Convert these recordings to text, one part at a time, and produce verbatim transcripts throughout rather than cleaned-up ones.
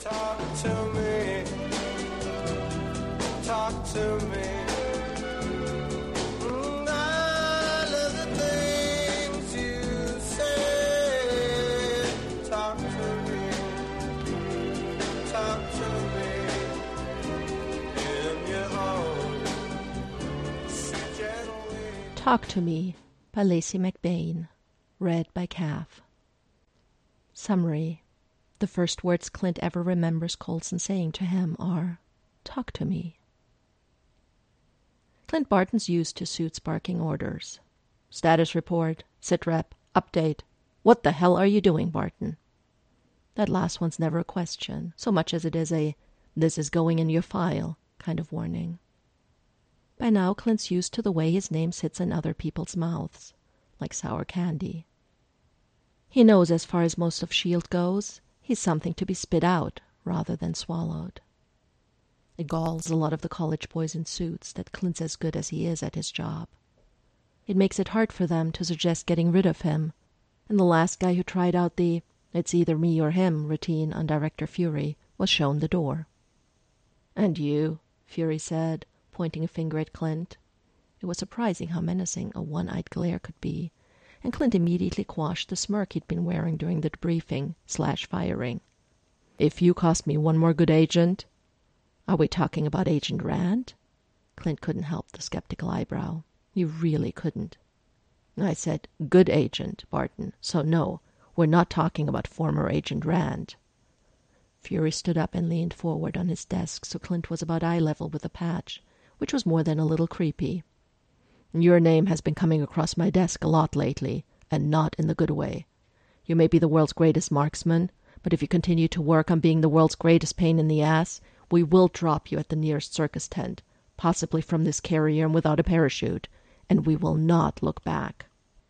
Talk to me. Talk to me. Mm, I love the things you say. Talk to me. Talk to me. In your own sweet gentle way. Talk to Me by Lacey McBain. Read by Calf. Summary. The first words Clint ever remembers Coulson saying to him are, "Talk to me." Clint Barton's used to Suits barking orders. Status report, sitrep, update. What the hell are you doing, Barton? That last one's never a question, so much as it is a, "this is going in your file" kind of warning. By now, Clint's used to the way his name sits in other people's mouths, like sour candy. He knows as far as most of S H I E L D goes, he's something to be spit out rather than swallowed. It galls a lot of the college boys in Suits that Clint's as good as he is at his job. It makes it hard for them to suggest getting rid of him, and the last guy who tried out the "it's either me or him" routine on Director Fury was shown the door. "And you," Fury said, pointing a finger at Clint. It was surprising how menacing a one-eyed glare could be, and Clint immediately quashed the smirk he'd been wearing during the debriefing slash firing. "If you cost me one more good agent..." "Are we talking about Agent Rand?" Clint couldn't help the skeptical eyebrow. He really couldn't. "I said good agent, Barton, so no, we're not talking about former Agent Rand." Fury stood up and leaned forward on his desk so Clint was about eye level with the patch, which was more than a little creepy. "Your name has been coming across my desk a lot lately, and not in the good way. You may be the world's greatest marksman, but if you continue to work on being the world's greatest pain in the ass, we will drop you at the nearest circus tent, possibly from this carrier and without a parachute, and we will not look back.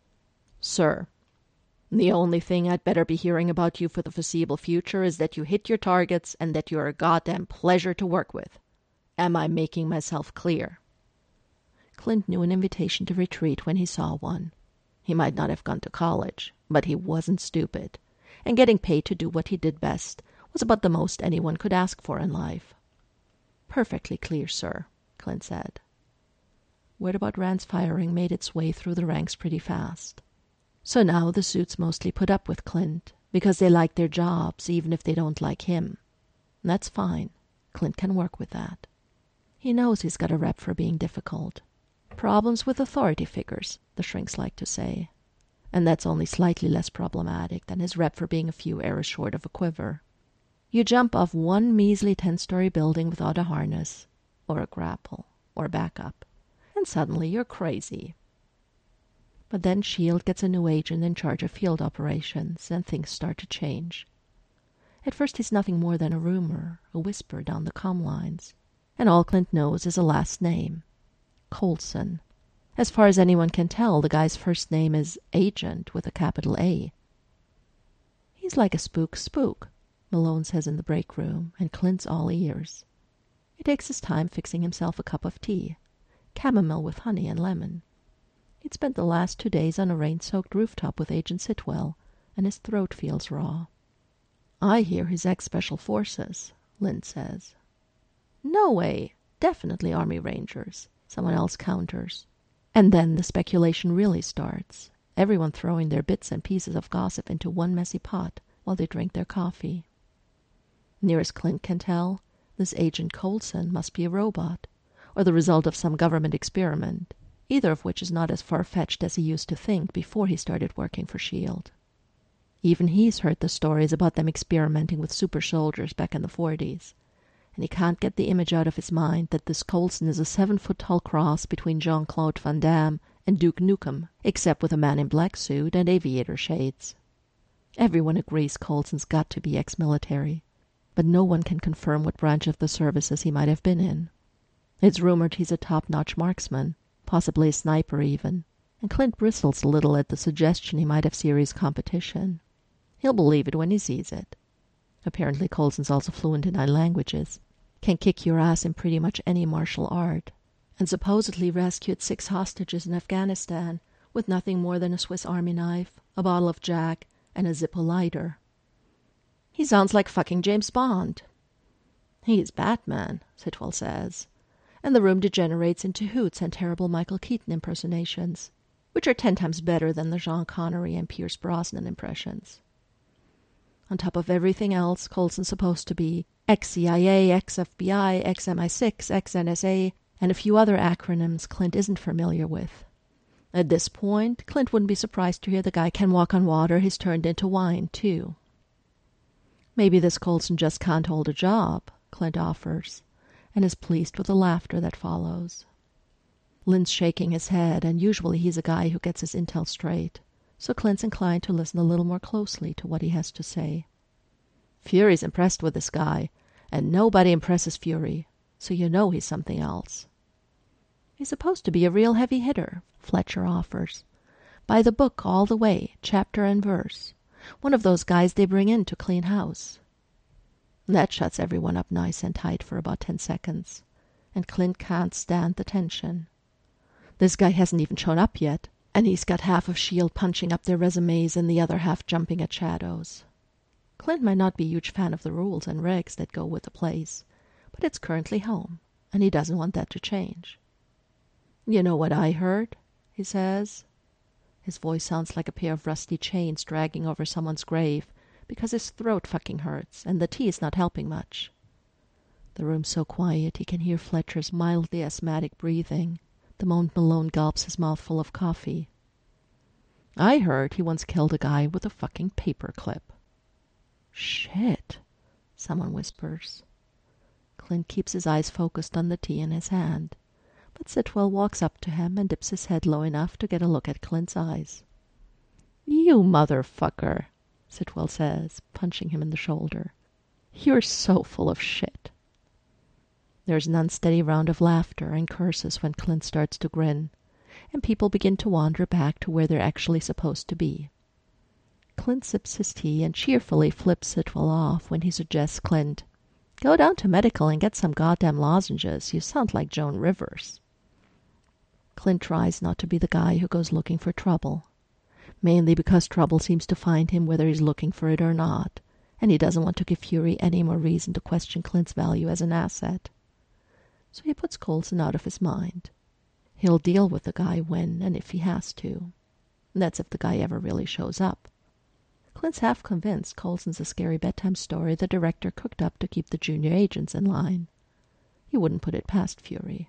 Sir, the only thing I'd better be hearing about you for the foreseeable future is that you hit your targets and that you're a goddamn pleasure to work with. Am I making myself clear?" Clint knew an invitation to retreat when he saw one. He might not have gone to college, but he wasn't stupid, and getting paid to do what he did best was about the most anyone could ask for in life. "Perfectly clear, sir," Clint said. Word about Rand's firing made its way through the ranks pretty fast. So now the Suits mostly put up with Clint, because they like their jobs even if they don't like him. That's fine. Clint can work with that. He knows he's got a rep for being difficult. Problems with authority figures, the shrinks like to say. And that's only slightly less problematic than his rep for being a few arrows short of a quiver. You jump off one measly ten-story building without a harness, or a grapple, or backup, and suddenly you're crazy. But then S H I E L D gets a new agent in charge of field operations, and things start to change. At first he's nothing more than a rumor, a whisper down the comm lines, and all Clint knows is a last name. Coulson. As far as anyone can tell, the guy's first name is Agent with a capital A. "He's like a spook spook," Malone says in the break room, and Clint's all ears. He takes his time fixing himself a cup of tea, chamomile with honey and lemon. He'd spent the last two days on a rain-soaked rooftop with Agent Sitwell, and his throat feels raw. "I hear he's ex-Special Forces," Lind says. "No way. Definitely Army Rangers," someone else counters. And then the speculation really starts, everyone throwing their bits and pieces of gossip into one messy pot while they drink their coffee. Near as Clint can tell, this Agent Coulson must be a robot, or the result of some government experiment, either of which is not as far-fetched as he used to think before he started working for S H I E L D. Even he's heard the stories about them experimenting with super soldiers back in the forties, and he can't get the image out of his mind that this Coulson is a seven-foot-tall cross between Jean-Claude Van Damme and Duke Nukem, except with a man-in-black suit and aviator shades. Everyone agrees Coulson's got to be ex-military, but no one can confirm what branch of the services he might have been in. It's rumored he's a top-notch marksman, possibly a sniper even, and Clint bristles a little at the suggestion he might have serious competition. He'll believe it when he sees it. Apparently Coulson's also fluent in nine languages, can kick your ass in pretty much any martial art, and supposedly rescued six hostages in Afghanistan with nothing more than a Swiss Army knife, a bottle of Jack, and a Zippo lighter. He sounds like fucking James Bond. He's Batman, Sitwell says, and the room degenerates into hoots and terrible Michael Keaton impersonations, which are ten times better than the Sean Connery and Pierce Brosnan impressions. On top of everything else, Coulson's supposed to be ex-C I A, ex-F B I, ex-M I six, ex-N S A, and a few other acronyms Clint isn't familiar with. At this point, Clint wouldn't be surprised to hear the guy can walk on water he's turned into wine, too. Maybe this Coulson just can't hold a job, Clint offers, and is pleased with the laughter that follows. Lynn's shaking his head, and usually he's a guy who gets his intel straight, so Clint's inclined to listen a little more closely to what he has to say. Fury's impressed with this guy, and nobody impresses Fury, so you know he's something else. He's supposed to be a real heavy hitter, Fletcher offers. By the book all the way, chapter and verse. One of those guys they bring in to clean house. That shuts everyone up nice and tight for about ten seconds, and Clint can't stand the tension. This guy hasn't even shown up yet, and he's got half of S H I E L D punching up their resumes and the other half jumping at shadows. Clint might not be a huge fan of the rules and regs that go with the place, but it's currently home, and he doesn't want that to change. You know what I heard? He says. His voice sounds like a pair of rusty chains dragging over someone's grave, because his throat fucking hurts, and the tea is not helping much. The room's so quiet he can hear Fletcher's mildly asthmatic breathing, the moment Malone gulps his mouth full of coffee. I heard he once killed a guy with a fucking paperclip. Shit, someone whispers. Clint keeps his eyes focused on the tea in his hand, but Sitwell walks up to him and dips his head low enough to get a look at Clint's eyes. You motherfucker, Sitwell says, punching him in the shoulder. You're so full of shit. There's an unsteady round of laughter and curses when Clint starts to grin, and people begin to wander back to where they're actually supposed to be. Clint sips his tea and cheerfully flips Sitwell off when he suggests Clint, go down to medical and get some goddamn lozenges. You sound like Joan Rivers. Clint tries not to be the guy who goes looking for trouble, mainly because trouble seems to find him whether he's looking for it or not, and he doesn't want to give Fury any more reason to question Clint's value as an asset. So he puts Coulson out of his mind. He'll deal with the guy when and if he has to. That's if the guy ever really shows up. Clint's half convinced Coulson's a scary bedtime story the director cooked up to keep the junior agents in line. He wouldn't put it past Fury.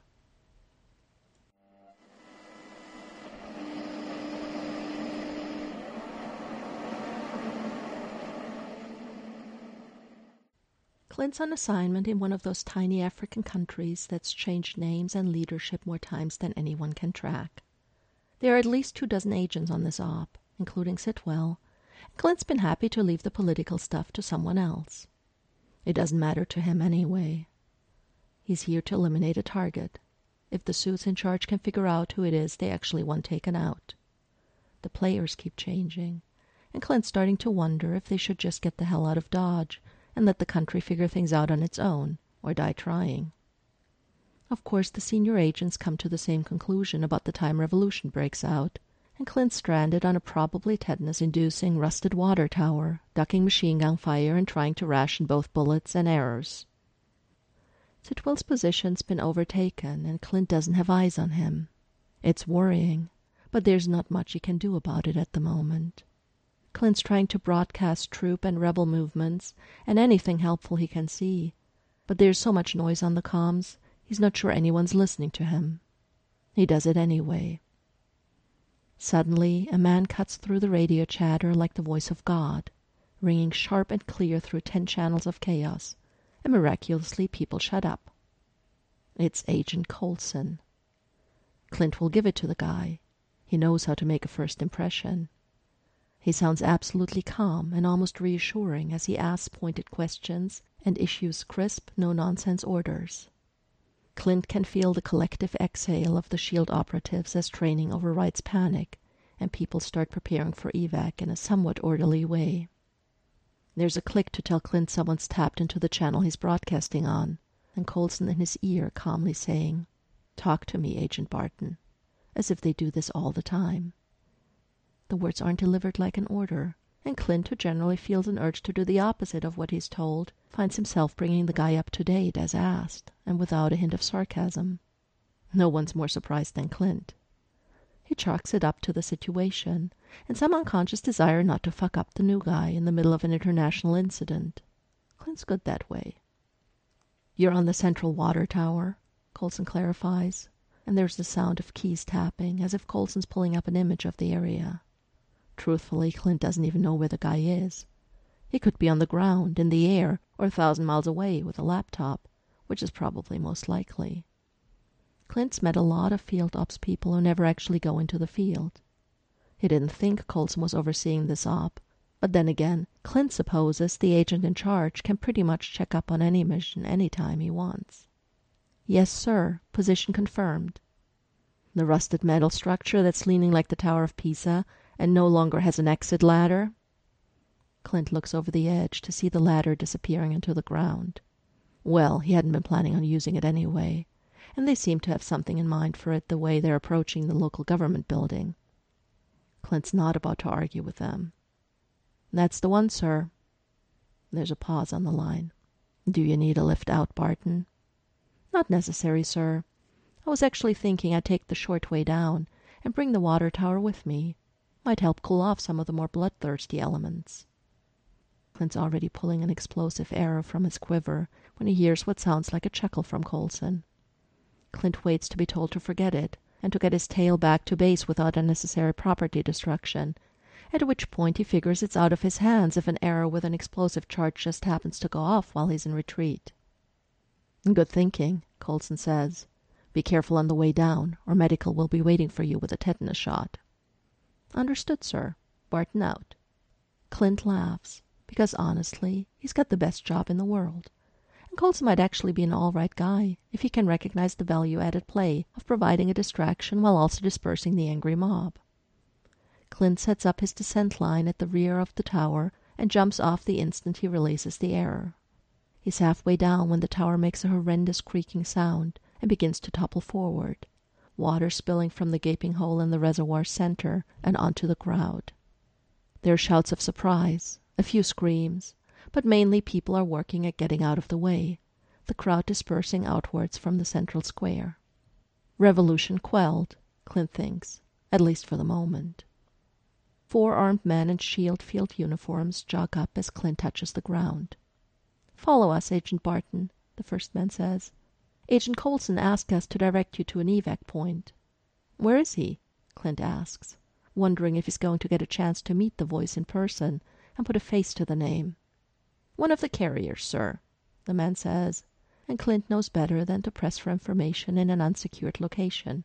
Clint's on assignment in one of those tiny African countries that's changed names and leadership more times than anyone can track. There are at least two dozen agents on this op, including Sitwell, and Clint's been happy to leave the political stuff to someone else. It doesn't matter to him anyway. He's here to eliminate a target. If the suits in charge can figure out who it is they actually want taken out. The players keep changing, and Clint's starting to wonder if they should just get the hell out of Dodge and let the country figure things out on its own, or die trying. Of course, the senior agents come to the same conclusion about the time revolution breaks out, and Clint's stranded on a probably tetanus-inducing rusted water tower, ducking machine gun fire and trying to ration both bullets and arrows. Sitwell's position's been overtaken, and Clint doesn't have eyes on him. It's worrying, but there's not much he can do about it at the moment. Clint's trying to broadcast troop and rebel movements and anything helpful he can see, but there's so much noise on the comms, he's not sure anyone's listening to him. He does it anyway. Suddenly, a man cuts through the radio chatter like the voice of God, ringing sharp and clear through ten channels of chaos, and miraculously people shut up. It's Agent Coulson. Clint will give it to the guy. He knows how to make a first impression. He sounds absolutely calm and almost reassuring as he asks pointed questions and issues crisp, no-nonsense orders. Clint can feel the collective exhale of the S H I E L D operatives as training overrides panic, and people start preparing for evac in a somewhat orderly way. There's a click to tell Clint someone's tapped into the channel he's broadcasting on, and Coulson in his ear calmly saying, "Talk to me, Agent Barton," as if they do this all the time. The words aren't delivered like an order, And Clint, who generally feels an urge to do the opposite of what he's told, finds himself bringing the guy up to date as asked, and without a hint of sarcasm. No one's more surprised than Clint. He chalks it up to the situation, and some unconscious desire not to fuck up the new guy in the middle of an international incident. Clint's good that way. You're on the central water tower, Coulson clarifies, and there's the sound of keys tapping, as if Coulson's pulling up an image of the area. Truthfully, Clint doesn't even know where the guy is. He could be on the ground, in the air, or a thousand miles away with a laptop, which is probably most likely. Clint's met a lot of field ops people who never actually go into the field. He didn't think Coulson was overseeing this op, but then again, Clint supposes the agent in charge can pretty much check up on any mission anytime he wants. Yes, sir. Position confirmed. The rusted metal structure that's leaning like the Tower of Pisa and no longer has an exit ladder? Clint looks over the edge to see the ladder disappearing into the ground. Well, he hadn't been planning on using it anyway, and they seem to have something in mind for it the way they're approaching the local government building. Clint's not about to argue with them. That's the one, sir. There's a pause on the line. Do you need a lift out, Barton? Not necessary, sir. I was actually thinking I'd take the short way down and bring the water tower with me. Might help cool off some of the more bloodthirsty elements. Clint's already pulling an explosive arrow from his quiver when he hears what sounds like a chuckle from Coulson. Clint waits to be told to forget it and to get his tail back to base without unnecessary property destruction, at which point he figures it's out of his hands if an arrow with an explosive charge just happens to go off while he's in retreat. Good thinking, Coulson says. Be careful on the way down, or medical will be waiting for you with a tetanus shot. Understood, sir. Barton out. Clint laughs, because honestly, he's got the best job in the world. And Coulson might actually be an all-right guy if he can recognize the value-added play of providing a distraction while also dispersing the angry mob. Clint sets up his descent line at the rear of the tower and jumps off the instant he releases the arrow. He's halfway down when the tower makes a horrendous creaking sound and begins to topple forward, water spilling from the gaping hole in the reservoir's center and onto the crowd. There are shouts of surprise, a few screams, but mainly people are working at getting out of the way, the crowd dispersing outwards from the central square. Revolution quelled, Clint thinks, at least for the moment. Four armed men in shield field uniforms jog up as Clint touches the ground. Follow us, Agent Barton, the first man says. Agent Coulson asked us to direct you to an evac point. Where is he? Clint asks, wondering if he's going to get a chance to meet the voice in person and put a face to the name. One of the carriers, sir, the man says, and Clint knows better than to press for information in an unsecured location.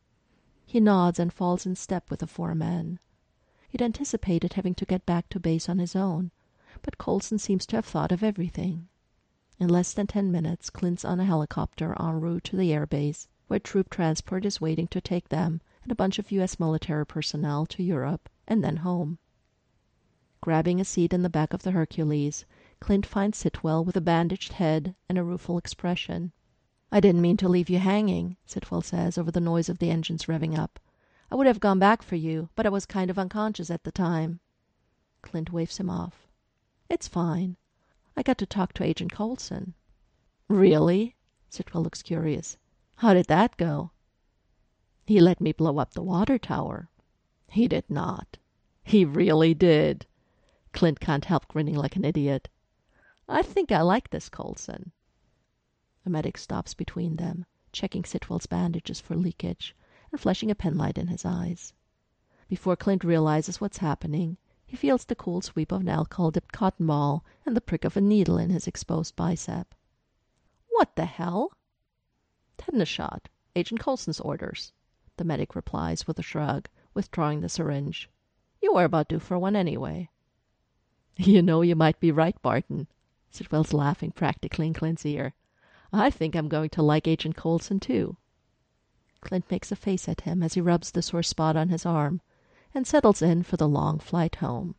He nods and falls in step with the four men. He'd anticipated having to get back to base on his own, but Coulson seems to have thought of everything. In less than ten minutes, Clint's on a helicopter en route to the airbase, where troop transport is waiting to take them and a bunch of U S military personnel to Europe and then home. Grabbing a seat in the back of the Hercules, Clint finds Sitwell with a bandaged head and a rueful expression. I didn't mean to leave you hanging, Sitwell says over the noise of the engines revving up. I would have gone back for you, but I was kind of unconscious at the time. Clint waves him off. It's fine. I got to talk to Agent Coulson. Really? Sitwell looks curious. How did that go? He let me blow up the water tower. He did not. He really did. Clint can't help grinning like an idiot. I think I like this Coulson. A medic stops between them, checking Sitwell's bandages for leakage and flashing a penlight in his eyes. Before Clint realizes what's happening, he feels the cool sweep of an alcohol-dipped cotton ball and the prick of a needle in his exposed bicep. What the hell? Tetanus shot. Agent Coulson's orders, the medic replies with a shrug, withdrawing the syringe. You were about due for one anyway. You know, you might be right, Barton. Sitwell's laughing practically in Clint's ear. I think I'm going to like Agent Coulson, too. Clint makes a face at him as he rubs the sore spot on his arm and settles in for the long flight home.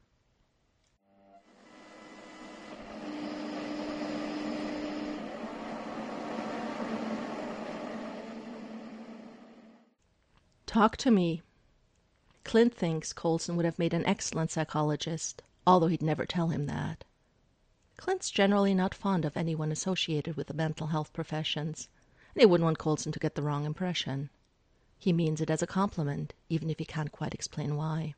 Talk to me. Clint thinks Coulson would have made an excellent psychologist, although he'd never tell him that. Clint's generally not fond of anyone associated with the mental health professions, and he wouldn't want Coulson to get the wrong impression. He means it as a compliment, even if he can't quite explain why.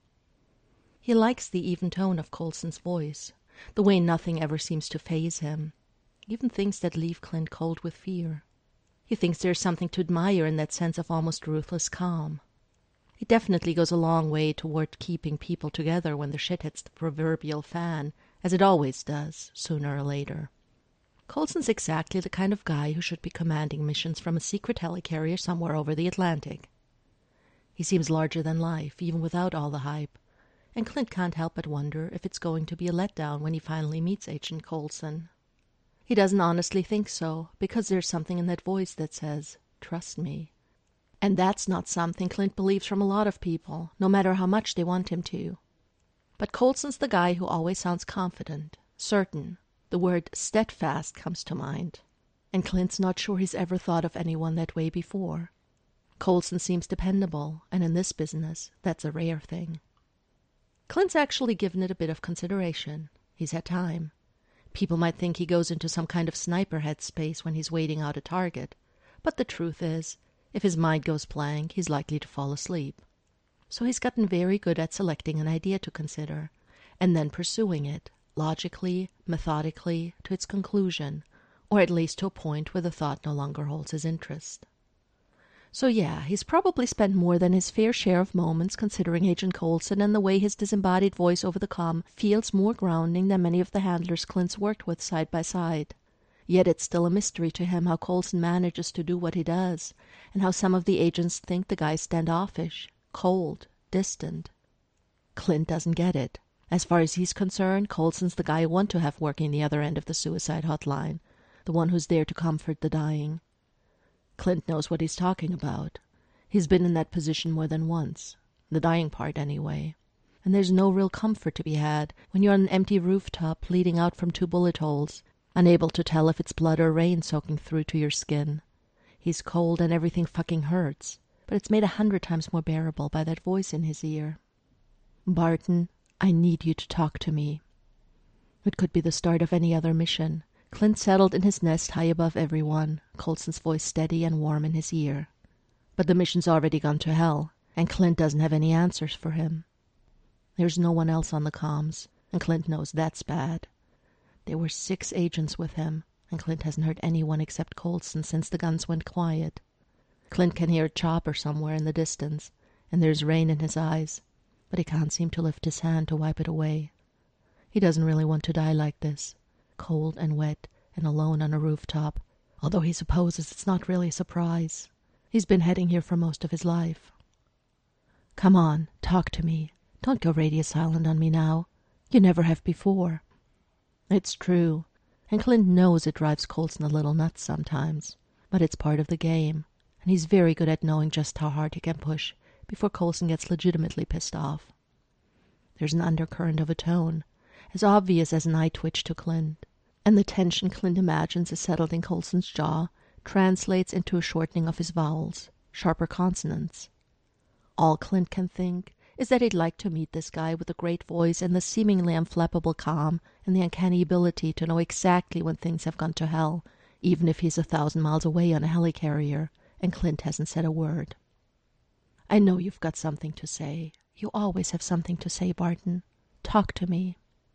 He likes the even tone of Coulson's voice, the way nothing ever seems to faze him, even things that leave Clint cold with fear. He thinks there's something to admire in that sense of almost ruthless calm. It definitely goes a long way toward keeping people together when the shit hits the proverbial fan, as it always does, sooner or later. Coulson's exactly the kind of guy who should be commanding missions from a secret helicarrier somewhere over the Atlantic. He seems larger than life, even without all the hype, and Clint can't help but wonder if it's going to be a letdown when he finally meets Agent Coulson. He doesn't honestly think so, because there's something in that voice that says, "Trust me." And that's not something Clint believes from a lot of people, no matter how much they want him to. But Coulson's the guy who always sounds confident, certain. The word steadfast comes to mind, and Clint's not sure he's ever thought of anyone that way before. Coulson seems dependable, and in this business, that's a rare thing. Clint's actually given it a bit of consideration. He's had time. People might think he goes into some kind of sniper headspace when he's waiting out a target, but the truth is, if his mind goes blank, he's likely to fall asleep. So he's gotten very good at selecting an idea to consider, and then pursuing it, logically, methodically, to its conclusion, or at least to a point where the thought no longer holds his interest. So yeah, he's probably spent more than his fair share of moments considering Agent Coulson and the way his disembodied voice over the comm feels more grounding than many of the handlers Clint's worked with side by side. Yet it's still a mystery to him how Coulson manages to do what he does, and how some of the agents think the guy's standoffish, cold, distant. Clint doesn't get it. As far as he's concerned, Coulson's the guy you want to have working the other end of the suicide hotline, the one who's there to comfort the dying. Clint knows what he's talking about. He's been in that position more than once, the dying part anyway. And there's no real comfort to be had when you're on an empty rooftop bleeding out from two bullet holes, unable to tell if it's blood or rain soaking through to your skin. He's cold and everything fucking hurts, but it's made a hundred times more bearable by that voice in his ear. "Barton, I need you to talk to me." It could be the start of any other mission. Clint settled in his nest high above everyone, Coulson's voice steady and warm in his ear. But the mission's already gone to hell, and Clint doesn't have any answers for him. There's no one else on the comms, and Clint knows that's bad. There were six agents with him, and Clint hasn't heard anyone except Coulson since the guns went quiet. Clint can hear a chopper somewhere in the distance, and there's rain in his eyes, but he can't seem to lift his hand to wipe it away. He doesn't really want to die like this, cold and wet and alone on a rooftop, although he supposes it's not really a surprise. He's been heading here for most of his life. "Come on, talk to me. Don't go radio silent on me now. You never have before." It's true, and Clint knows it drives Coulson a little nuts sometimes, but it's part of the game, and he's very good at knowing just how hard he can push before Coulson gets legitimately pissed off. There's an undercurrent of a tone, as obvious as an eye twitch to Clint, and the tension Clint imagines is settled in Coulson's jaw translates into a shortening of his vowels, sharper consonants. All Clint can think is that he'd like to meet this guy with the great voice and the seemingly unflappable calm and the uncanny ability to know exactly when things have gone to hell, even if he's a thousand miles away on a helicarrier, and Clint hasn't said a word. "I know you've got something to say. You always have something to say, Barton. Talk to me."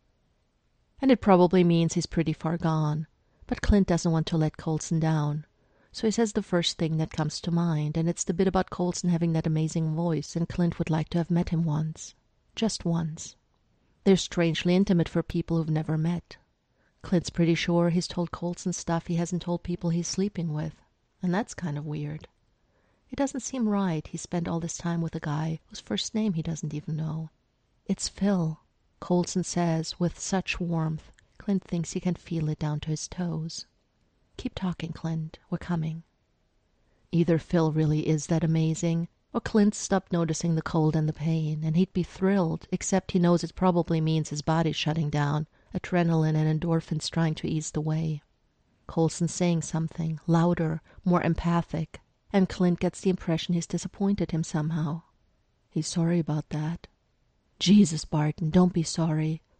And it probably means he's pretty far gone, but Clint doesn't want to let Coulson down, so he says the first thing that comes to mind, and it's the bit about Coulson having that amazing voice, and Clint would like to have met him once. Just once. They're strangely intimate for people who've never met. Clint's pretty sure he's told Coulson stuff he hasn't told people he's sleeping with, and that's kind of weird. It doesn't seem right he spent all this time with a guy whose first name he doesn't even know. "It's Phil," Coulson says with such warmth, Clint thinks he can feel it down to his toes. "Keep talking, Clint. We're coming." Either Phil really is that amazing, or Clint stopped noticing the cold and the pain, and he'd be thrilled, except he knows it probably means his body's shutting down, adrenaline and endorphins trying to ease the way. Coulson's saying something, louder, more empathic, and Clint gets the impression he's disappointed him somehow. He's sorry about that. "Jesus, Barton, don't be sorry.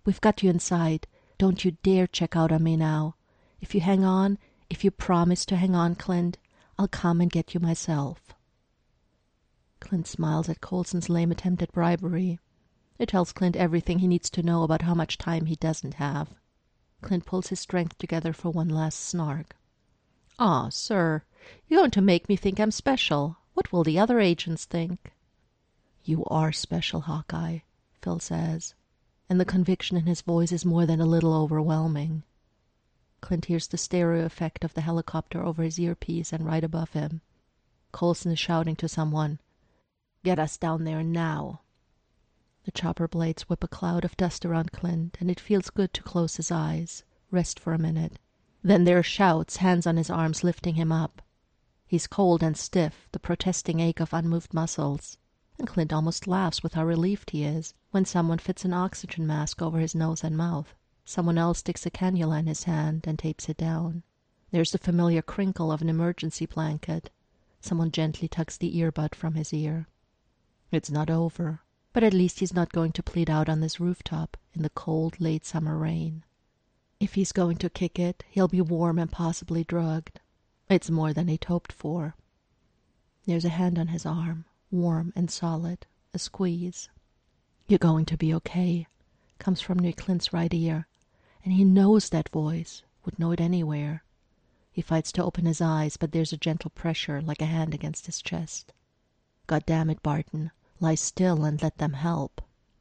We've got you inside. Don't you dare check out on me now. If you hang on, if you promise to hang on, Clint, I'll come and get you myself. Clint smiles at Coulson's lame attempt at bribery. It tells Clint everything he needs to know about how much time he doesn't have. Clint pulls his strength together for one last snark. "Aw, sir, you're going to make me think I'm special. What will the other agents think?" "You are special, Hawkeye," Phil says, and the conviction in his voice is more than a little overwhelming. Clint hears the stereo effect of the helicopter over his earpiece and right above him. Coulson is shouting to someone, "Get us down there now." The chopper blades whip a cloud of dust around Clint, and it feels good to close his eyes, rest for a minute. Then there are shouts, hands on his arms lifting him up. He's cold and stiff, the protesting ache of unmoved muscles, and Clint almost laughs with how relieved he is when someone fits an oxygen mask over his nose and mouth. Someone else sticks a cannula in his hand and tapes it down. There's the familiar crinkle of an emergency blanket. Someone gently tucks the earbud from his ear. It's not over, but at least he's not going to plead out on this rooftop in the cold, late summer rain. If he's going to kick it, he'll be warm and possibly drugged. It's more than he'd hoped for. There's a hand on his arm, warm and solid, a squeeze. "You're going to be okay," comes from near Clint's right ear, and he knows that voice, would know it anywhere. He fights to open his eyes, but there's a gentle pressure like a hand against his chest. "God damn it, Barton, lie still and let them help."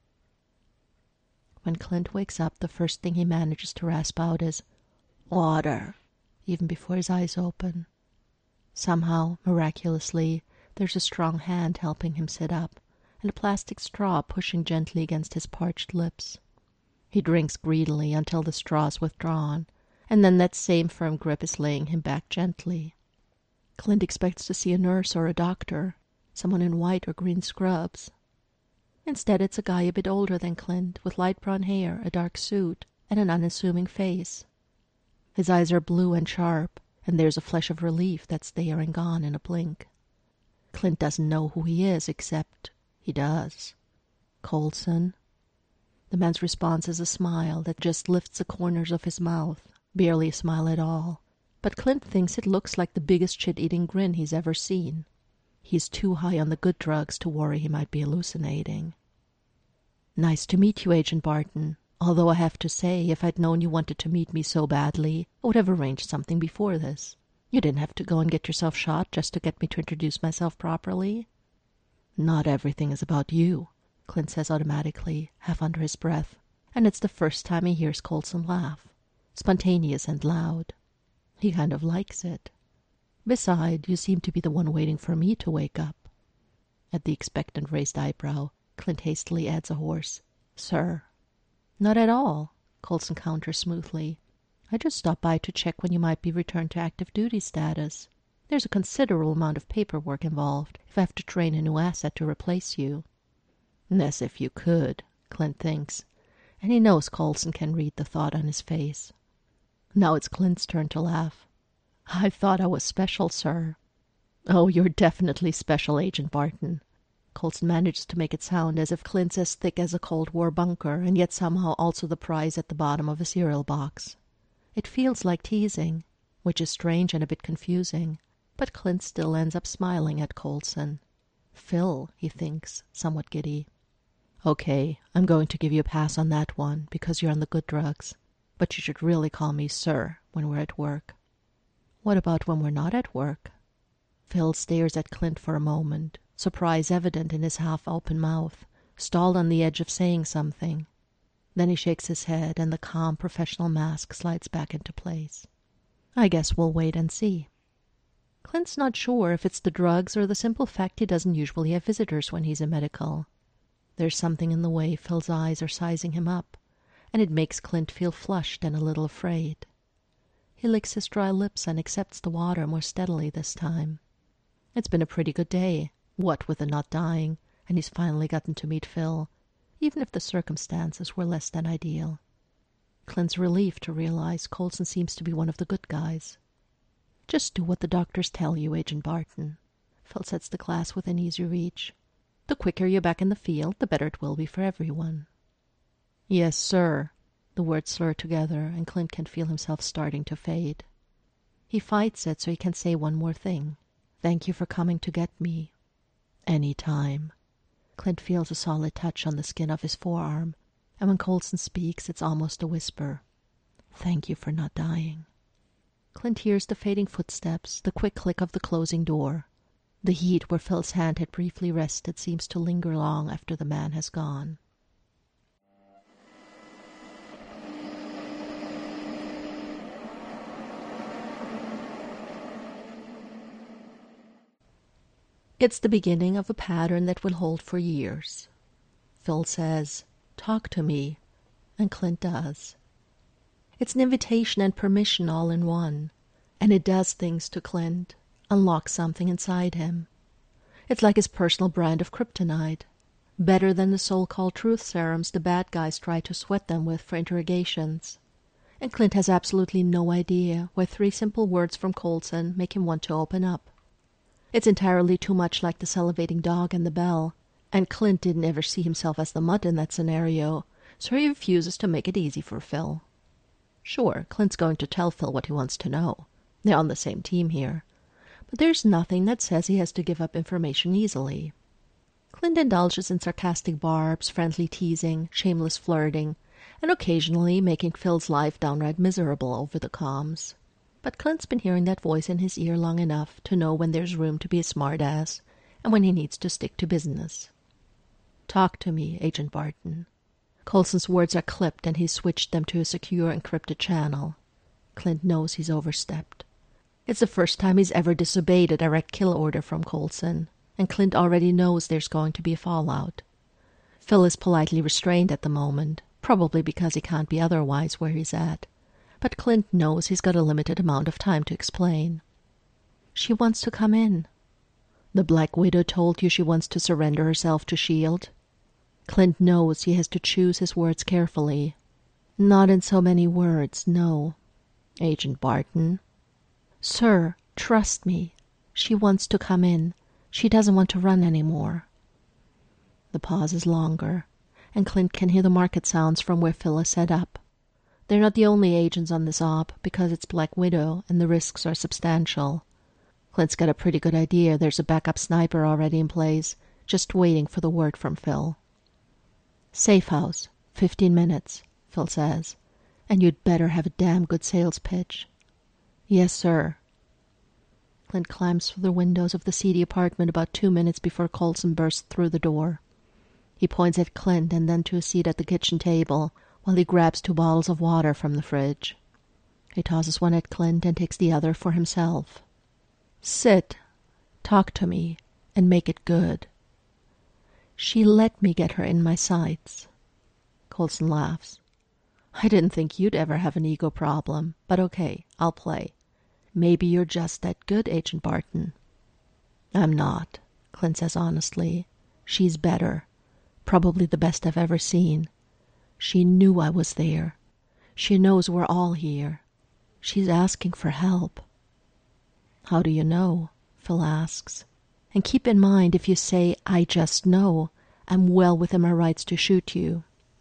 When Clint wakes up, the first thing he manages to rasp out is, "Water," even before his eyes open. Somehow, miraculously, there's a strong hand helping him sit up, and a plastic straw pushing gently against his parched lips. He drinks greedily until the straw is withdrawn, and then that same firm grip is laying him back gently. Clint expects to see a nurse or a doctor, someone in white or green scrubs. Instead, it's a guy a bit older than Clint, with light brown hair, a dark suit, and an unassuming face. His eyes are blue and sharp, and there's a flash of relief that's there and gone in a blink. Clint doesn't know who he is, except he does. "Coulson?" The man's response is a smile that just lifts the corners of his mouth, barely a smile at all, but Clint thinks it looks like the biggest shit-eating grin he's ever seen. He's too high on the good drugs to worry he might be hallucinating. "Nice to meet you, Agent Barton. Although I have to say, if I'd known you wanted to meet me so badly, I would have arranged something before this. You didn't have to go and get yourself shot just to get me to introduce myself properly." "Not everything is about you," Clint says automatically, half under his breath, and it's the first time he hears Coulson laugh. Spontaneous and loud. He kind of likes it. "Beside, you seem to be the one waiting for me to wake up." At the expectant raised eyebrow, Clint hastily adds a hoarse, "Sir." "Not at all," Coulson counters smoothly. "I just stopped by to check when you might be returned to active duty status. There's a considerable amount of paperwork involved if I have to train a new asset to replace you." As if you could, Clint thinks, and he knows Coulson can read the thought on his face. Now it's Clint's turn to laugh. "I thought I was special, sir." "Oh, you're definitely special, Agent Barton." Coulson manages to make it sound as if Clint's as thick as a Cold War bunker, and yet somehow also the prize at the bottom of a cereal box. It feels like teasing, which is strange and a bit confusing, but Clint still ends up smiling at Coulson. Phil, he thinks, somewhat giddy. "Okay, I'm going to give you a pass on that one, because you're on the good drugs. But you should really call me sir when we're at work." "What about when we're not at work?" Phil stares at Clint for a moment, surprise evident in his half-open mouth, stalled on the edge of saying something. Then he shakes his head, and the calm professional mask slides back into place. "I guess we'll wait and see." Clint's not sure if it's the drugs or the simple fact he doesn't usually have visitors when he's in medical. There's something in the way Phil's eyes are sizing him up, and it makes Clint feel flushed and a little afraid. He licks his dry lips and accepts the water more steadily this time. It's been a pretty good day, what with the not dying, and he's finally gotten to meet Phil, even if the circumstances were less than ideal. Clint's relieved to realize Coulson seems to be one of the good guys. "Just do what the doctors tell you, Agent Barton." Phil sets the glass within easy reach. "The quicker you're back in the field, the better it will be for everyone." "Yes, sir," The words slur together, and Clint can feel himself starting to fade. He fights it so he can say one more thing. Thank you for coming to get me. Any time. Clint feels a solid touch on the skin of his forearm, and when Coulson speaks, it's almost a whisper. Thank you for not dying. Clint hears the fading footsteps, the quick click of the closing door. The heat where Phil's hand had briefly rested seems to linger long after the man has gone. It's the beginning of a pattern that will hold for years. Phil says, "Talk to me," and Clint does. It's an invitation and permission all in one, and it does things to Clint, unlocks something inside him. It's like his personal brand of kryptonite, better than the so-called truth serums the bad guys try to sweat them with for interrogations. And Clint has absolutely no idea why three simple words from Coulson make him want to open up. It's entirely too much like the salivating dog and the bell, and Clint didn't ever see himself as the mutt in that scenario, so he refuses to make it easy for Phil. Sure, Clint's going to tell Phil what he wants to know. They're on the same team here. But there's nothing that says he has to give up information easily. Clint indulges in sarcastic barbs, friendly teasing, shameless flirting, and occasionally making Phil's life downright miserable over the comms. But Clint's been hearing that voice in his ear long enough to know when there's room to be a smartass and when he needs to stick to business. Talk to me, Agent Barton. Coulson's words are clipped and he's switched them to a secure encrypted channel. Clint knows he's overstepped. It's the first time he's ever disobeyed a direct kill order from Coulson, and Clint already knows there's going to be a fallout. Phil is politely restrained at the moment, probably because he can't be otherwise where he's at. But Clint knows he's got a limited amount of time to explain. She wants to come in. The Black Widow told you she wants to surrender herself to S H I E L D? Clint knows he has to choose his words carefully. Not in so many words, no. Agent Barton. Sir, trust me. She wants to come in. She doesn't want to run anymore. The pause is longer, and Clint can hear the market sounds from where Phil is set up. They're not the only agents on this op, because it's Black Widow, and the risks are substantial. Clint's got a pretty good idea there's a backup sniper already in place, just waiting for the word from Phil. Safe house, fifteen minutes, Phil says, and you'd better have a damn good sales pitch. Yes, sir. Clint climbs through the windows of the seedy apartment about two minutes before Coulson bursts through the door. He points at Clint and then to a seat at the kitchen table, while he grabs two bottles of water from the fridge. He tosses one at Clint and takes the other for himself. Sit, talk to me, and make it good. She let me get her in my sights. Coulson laughs. I didn't think you'd ever have an ego problem, but okay, I'll play. Maybe you're just that good, Agent Barton. I'm not, Clint says honestly. She's better. Probably the best I've ever seen. She knew I was there. She knows we're all here. She's asking for help. How do you know? Phil asks. And keep in mind, if you say, I just know, I'm well within my rights to shoot you.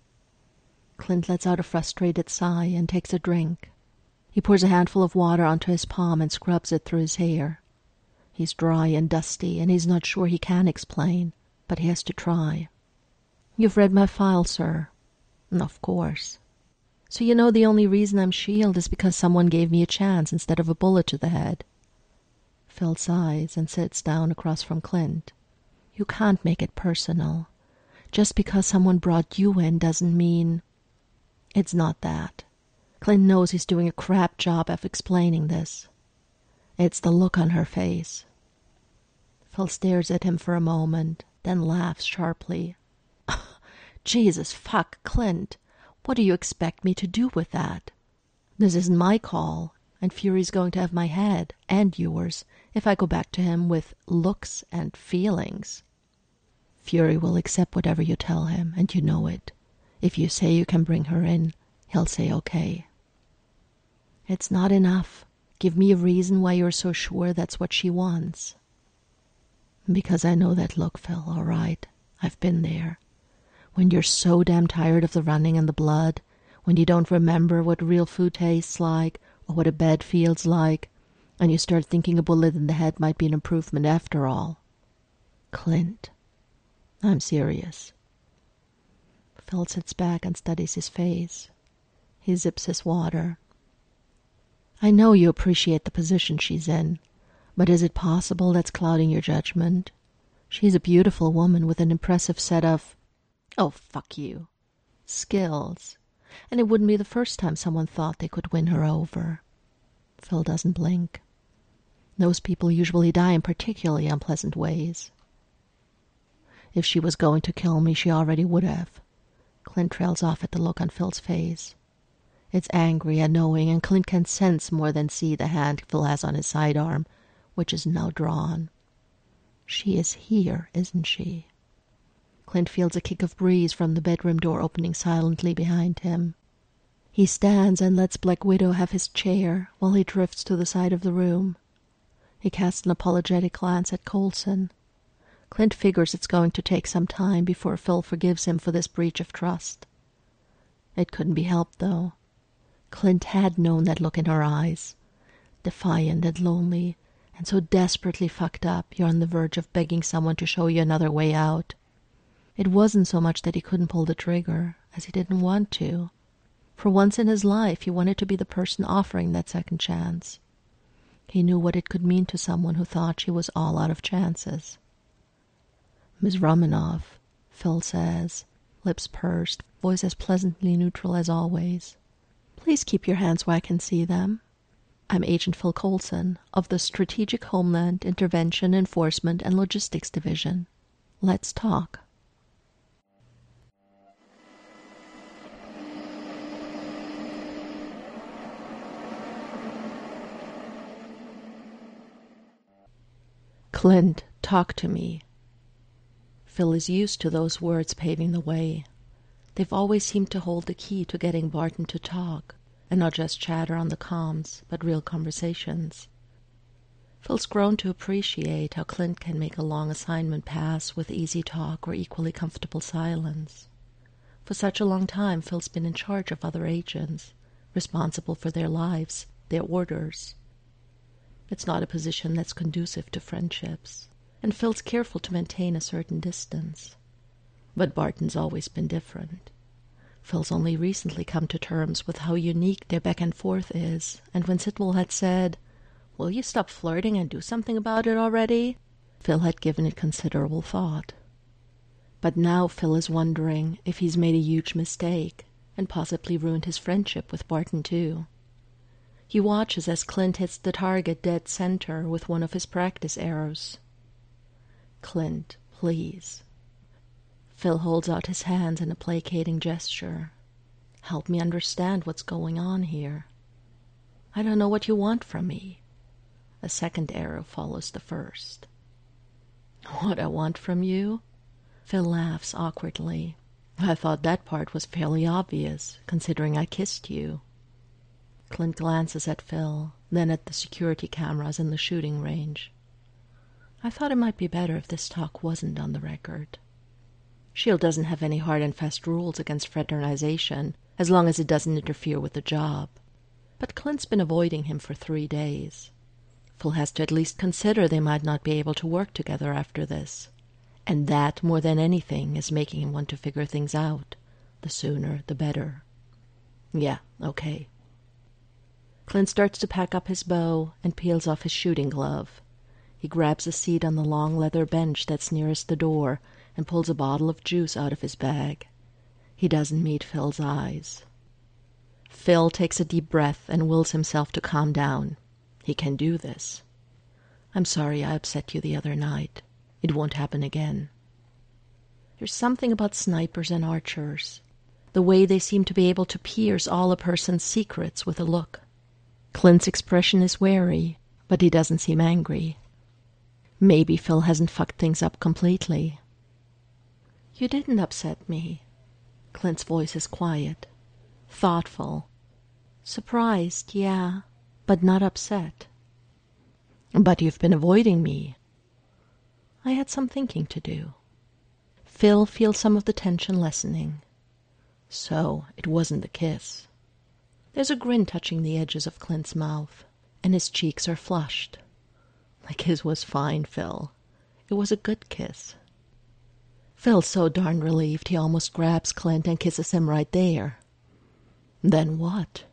Clint lets out a frustrated sigh and takes a drink. He pours a handful of water onto his palm and scrubs it through his hair. He's dry and dusty, and he's not sure he can explain, but he has to try. You've read my file, sir. Of course. So you know the only reason I'm S H I E L D is because someone gave me a chance instead of a bullet to the head. Phil sighs and sits down across from Clint. You can't make it personal. Just because someone brought you in doesn't mean... It's not that. Clint knows he's doing a crap job of explaining this. It's the look on her face. Phil stares at him for a moment, then laughs sharply. Jesus fuck, Clint. What do you expect me to do with that? This isn't my call, and Fury's going to have my head, and yours, if I go back to him with looks and feelings. Fury will accept whatever you tell him, and you know it. If you say you can bring her in, he'll say okay. It's not enough. Give me a reason why you're so sure that's what she wants. Because I know that look, Phil, all right. I've been there. When you're so damn tired of the running and the blood, when you don't remember what real food tastes like or what a bed feels like, and you start thinking a bullet in the head might be an improvement after all. Clint, I'm serious. Phil sits back and studies his face. He zips his water. I know you appreciate the position she's in, but is it possible that's clouding your judgment? She's a beautiful woman with an impressive set of, oh, fuck you, skills. And it wouldn't be the first time someone thought they could win her over. Phil doesn't blink. Those people usually die in particularly unpleasant ways. If she was going to kill me, she already would have. Clint trails off at the look on Phil's face. It's angry and knowing, and Clint can sense more than see the hand Phil has on his sidearm, which is now drawn. She is here, isn't she? Clint feels a kick of breeze from the bedroom door opening silently behind him. He stands and lets Black Widow have his chair while he drifts to the side of the room. He casts an apologetic glance at Coulson. Clint figures it's going to take some time before Phil forgives him for this breach of trust. It couldn't be helped, though. Clint had known that look in her eyes, defiant and lonely, and so desperately fucked up you're on the verge of begging someone to show you another way out. It wasn't so much that he couldn't pull the trigger, as he didn't want to. For once in his life, he wanted to be the person offering that second chance. He knew what it could mean to someone who thought she was all out of chances. Miss Romanoff, Phil says, lips pursed, voice as pleasantly neutral as always. Please keep your hands where I can see them. I'm Agent Phil Coulson of the Strategic Homeland Intervention Enforcement and Logistics Division. Let's talk. Clint, talk to me. Phil is used to those words paving the way. They've always seemed to hold the key to getting Barton to talk, and not just chatter on the comms, but real conversations. Phil's grown to appreciate how Clint can make a long assignment pass with easy talk or equally comfortable silence. For such a long time, Phil's been in charge of other agents, responsible for their lives, their orders. It's not a position that's conducive to friendships, and Phil's careful to maintain a certain distance. But Barton's always been different. Phil's only recently come to terms with how unique their back and forth is, and when Sitwell had said, "Will you stop flirting and do something about it already?" Phil had given it considerable thought. But now Phil is wondering if he's made a huge mistake, and possibly ruined his friendship with Barton too. He watches as Clint hits the target dead center with one of his practice arrows. "Clint, please." Phil holds out his hands in a placating gesture. "Help me understand what's going on here." "I don't know what you want from me." A second arrow follows the first. "What I want from you?" Phil laughs awkwardly. "I thought that part was fairly obvious, considering I kissed you." Clint glances at Phil, then at the security cameras in the shooting range. "I thought it might be better if this talk wasn't on the record. SHIELD doesn't have any hard and fast rules against fraternization, as long as it doesn't interfere with the job. But Clint's been avoiding him for three days. Phil has to at least consider they might not be able to work together after this. And that, more than anything, is making him want to figure things out. The sooner, the better. Yeah, okay. Clint starts to pack up his bow and peels off his shooting glove. He grabs a seat on the long leather bench that's nearest the door and pulls a bottle of juice out of his bag. He doesn't meet Phil's eyes. Phil takes a deep breath and wills himself to calm down. He can do this. "I'm sorry I upset you the other night. It won't happen again." There's something about snipers and archers, the way they seem to be able to pierce all a person's secrets with a look. Clint's expression is wary, but he doesn't seem angry. Maybe Phil hasn't fucked things up completely. "You didn't upset me." Clint's voice is quiet, thoughtful. "Surprised, yeah, but not upset." "But you've been avoiding me." "I had some thinking to do." Phil feels some of the tension lessening. So it wasn't the kiss. There's a grin touching the edges of Clint's mouth, and his cheeks are flushed. The kiss was fine, Phil. It was a good kiss. Phil's so darn relieved he almost grabs Clint and kisses him right there. Then what?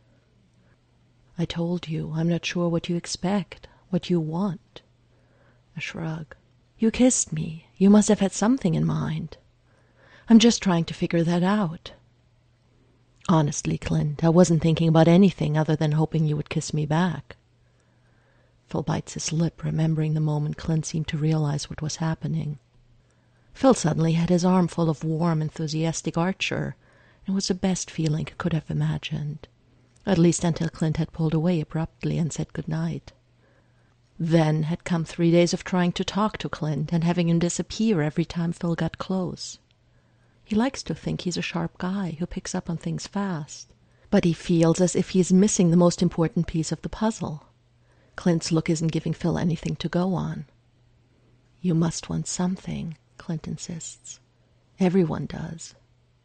I told you, I'm not sure what you expect, what you want. A shrug. You kissed me. You must have had something in mind. I'm just trying to figure that out. Honestly, Clint, I wasn't thinking about anything other than hoping you would kiss me back. Phil bites his lip, remembering the moment Clint seemed to realize what was happening. Phil suddenly had his arm full of warm, enthusiastic Archer. It was the best feeling he could have imagined, at least until Clint had pulled away abruptly and said good night. Then had come three days of trying to talk to Clint and having him disappear every time Phil got close. He likes to think he's a sharp guy who picks up on things fast, but he feels as if he's missing the most important piece of the puzzle. Clint's look isn't giving Phil anything to go on. You must want something, Clint insists. Everyone does.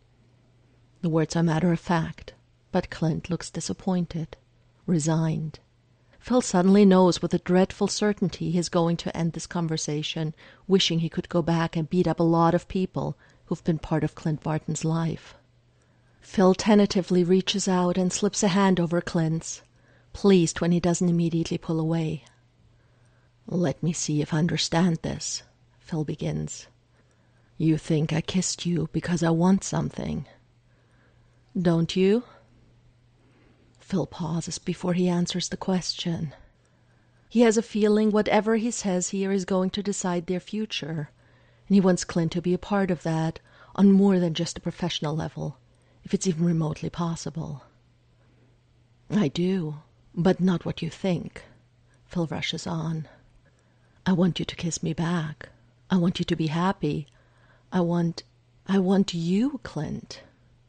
The words are matter of fact, but Clint looks disappointed, resigned. Phil suddenly knows with a dreadful certainty he's going to end this conversation, wishing he could go back and beat up a lot of people who've been part of Clint Barton's life. Phil tentatively reaches out and slips a hand over Clint's, pleased when he doesn't immediately pull away. Let me see if I understand this, Phil begins. You think I kissed you because I want something. Don't you? Phil pauses before he answers the question. He has a feeling whatever he says here is going to decide their future, and he wants Clint to be a part of that on more than just a professional level, if it's even remotely possible. I do, but not what you think, Phil rushes on. I want you to kiss me back. I want you to be happy. I want... I want you, Clint.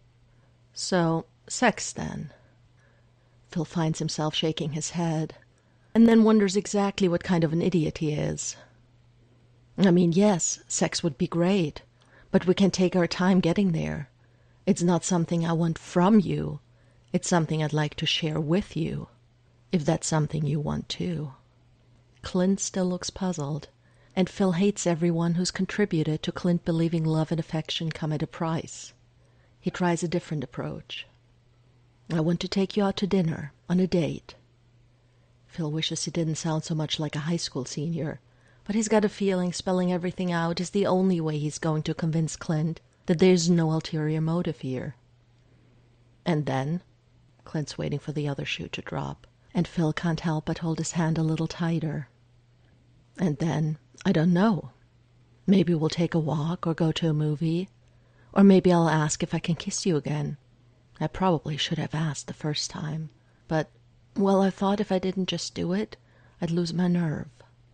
So, sex then. Phil finds himself shaking his head, and then wonders exactly what kind of an idiot he is. I mean, yes, sex would be great, but we can take our time getting there. It's not something I want from you. It's something I'd like to share with you, if that's something you want too. Clint still looks puzzled, and Phil hates everyone who's contributed to Clint believing love and affection come at a price. He tries a different approach. I want to take you out to dinner, on a date. Phil wishes he didn't sound so much like a high school senior, but he's got a feeling spelling everything out is the only way he's going to convince Clint that there's no ulterior motive here. And then, Clint's waiting for the other shoe to drop, and Phil can't help but hold his hand a little tighter. And then, I don't know. Maybe we'll take a walk or go to a movie, or maybe I'll ask if I can kiss you again. I probably should have asked the first time, but, well, I thought if I didn't just do it, I'd lose my nerve.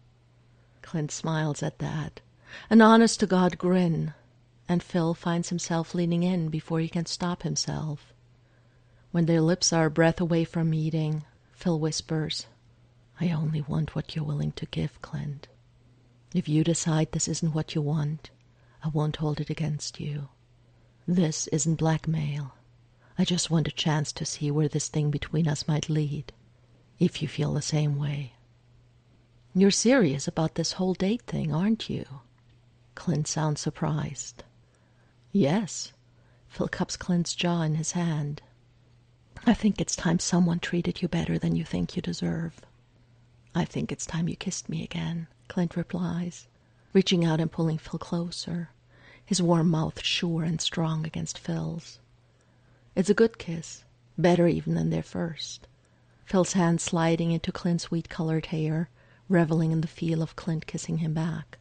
Clint smiles at that, an honest-to-God grin, and Phil finds himself leaning in before he can stop himself. When their lips are a breath away from meeting, Phil whispers, I only want what you're willing to give, Clint. If you decide this isn't what you want, I won't hold it against you. This isn't blackmail. I just want a chance to see where this thing between us might lead, if you feel the same way. You're serious about this whole date thing, aren't you? Clint sounds surprised. Yes. Phil cups Clint's jaw in his hand. I think it's time someone treated you better than you think you deserve. I think it's time you kissed me again, Clint replies, reaching out and pulling Phil closer, his warm mouth sure and strong against Phil's. It's a good kiss, better even than their first. Phil's hand sliding into Clint's wheat-colored hair, reveling in the feel of Clint kissing him back.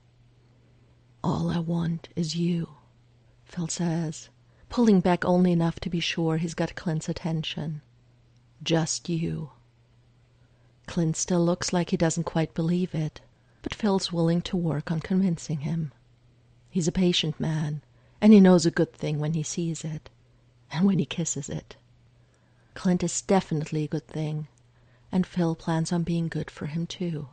All I want is you, Phil says, pulling back only enough to be sure he's got Clint's attention. Just you. Clint still looks like he doesn't quite believe it, but Phil's willing to work on convincing him. He's a patient man, and he knows a good thing when he sees it. And when he kisses it. Clint is definitely a good thing, and Phil plans on being good for him too.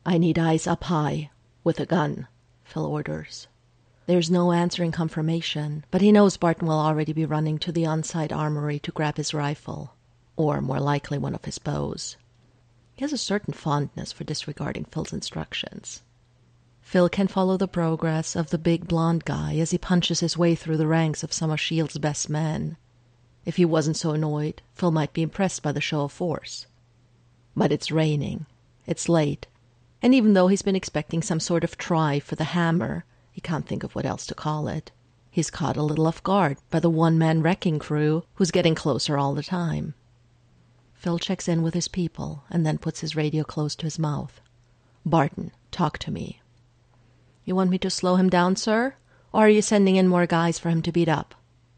I need eyes up high, with a gun, Phil orders. There's no answering confirmation, but he knows Barton will already be running to the on-site armory to grab his rifle, or more likely one of his bows. He has a certain fondness for disregarding Phil's instructions. Phil can follow the progress of the big blonde guy as he punches his way through the ranks of some of S H I E L D's best men. If he wasn't so annoyed, Phil might be impressed by the show of force. But it's raining, it's late, and even though he's been expecting some sort of try for the hammer, he can't think of what else to call it. He's caught a little off guard by the one-man wrecking crew who's getting closer all the time. Phil checks in with his people and then puts his radio close to his mouth. Barton, talk to me. You want me to slow him down, sir? Or are you sending in more guys for him to beat up?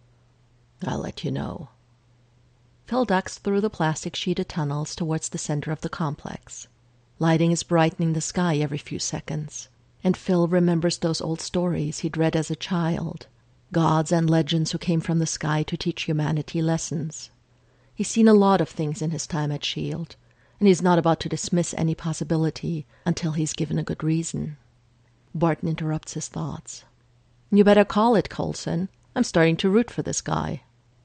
I'll let you know. Phil ducks through the plastic-sheeted tunnels towards the center of the complex. Lighting is brightening the sky every few seconds, and Phil remembers those old stories he'd read as a child, gods and legends who came from the sky to teach humanity lessons. He's seen a lot of things in his time at S H I E L D, and he's not about to dismiss any possibility until he's given a good reason. Barton interrupts his thoughts. You better call it, Coulson. I'm starting to root for this guy.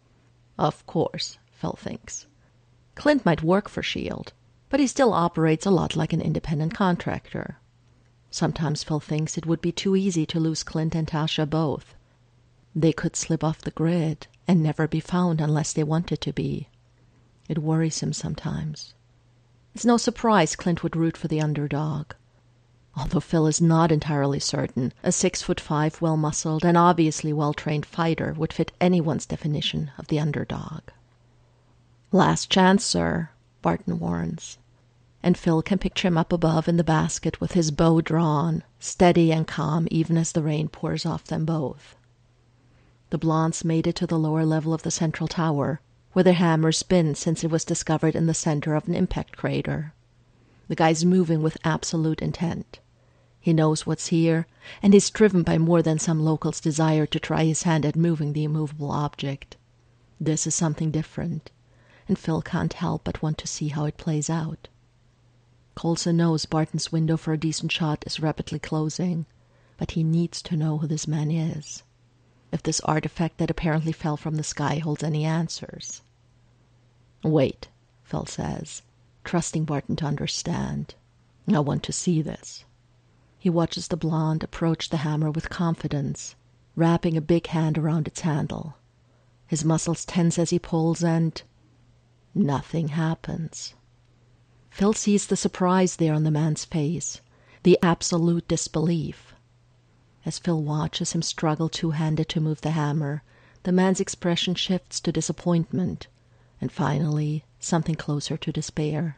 Of course, Phil thinks. Clint might work for S H I E L D, but he still operates a lot like an independent contractor. Sometimes Phil thinks it would be too easy to lose Clint and Tasha both. They could slip off the grid and never be found unless they wanted to be. It worries him sometimes. It's no surprise Clint would root for the underdog. Although Phil is not entirely certain, a six-foot-five, well-muscled, and obviously well-trained fighter would fit anyone's definition of the underdog. Last chance, sir, Barton warns. And Phil can picture him up above in the basket with his bow drawn, steady and calm even as the rain pours off them both. The Blondes made it to the lower level of the central tower, where their hammer's been since it was discovered in the center of an impact crater. The guy's moving with absolute intent. He knows what's here, and is driven by more than some local's desire to try his hand at moving the immovable object. This is something different, and Phil can't help but want to see how it plays out. Coulson knows Barton's window for a decent shot is rapidly closing, but he needs to know who this man is. If this artifact that apparently fell from the sky holds any answers. Wait, Phil says, trusting Barton to understand. I want to see this. He watches the blonde approach the hammer with confidence, wrapping a big hand around its handle. His muscles tense as he pulls, and nothing happens. Phil sees the surprise there on the man's face, the absolute disbelief. As Phil watches him struggle two-handed to move the hammer, the man's expression shifts to disappointment, and finally, something closer to despair.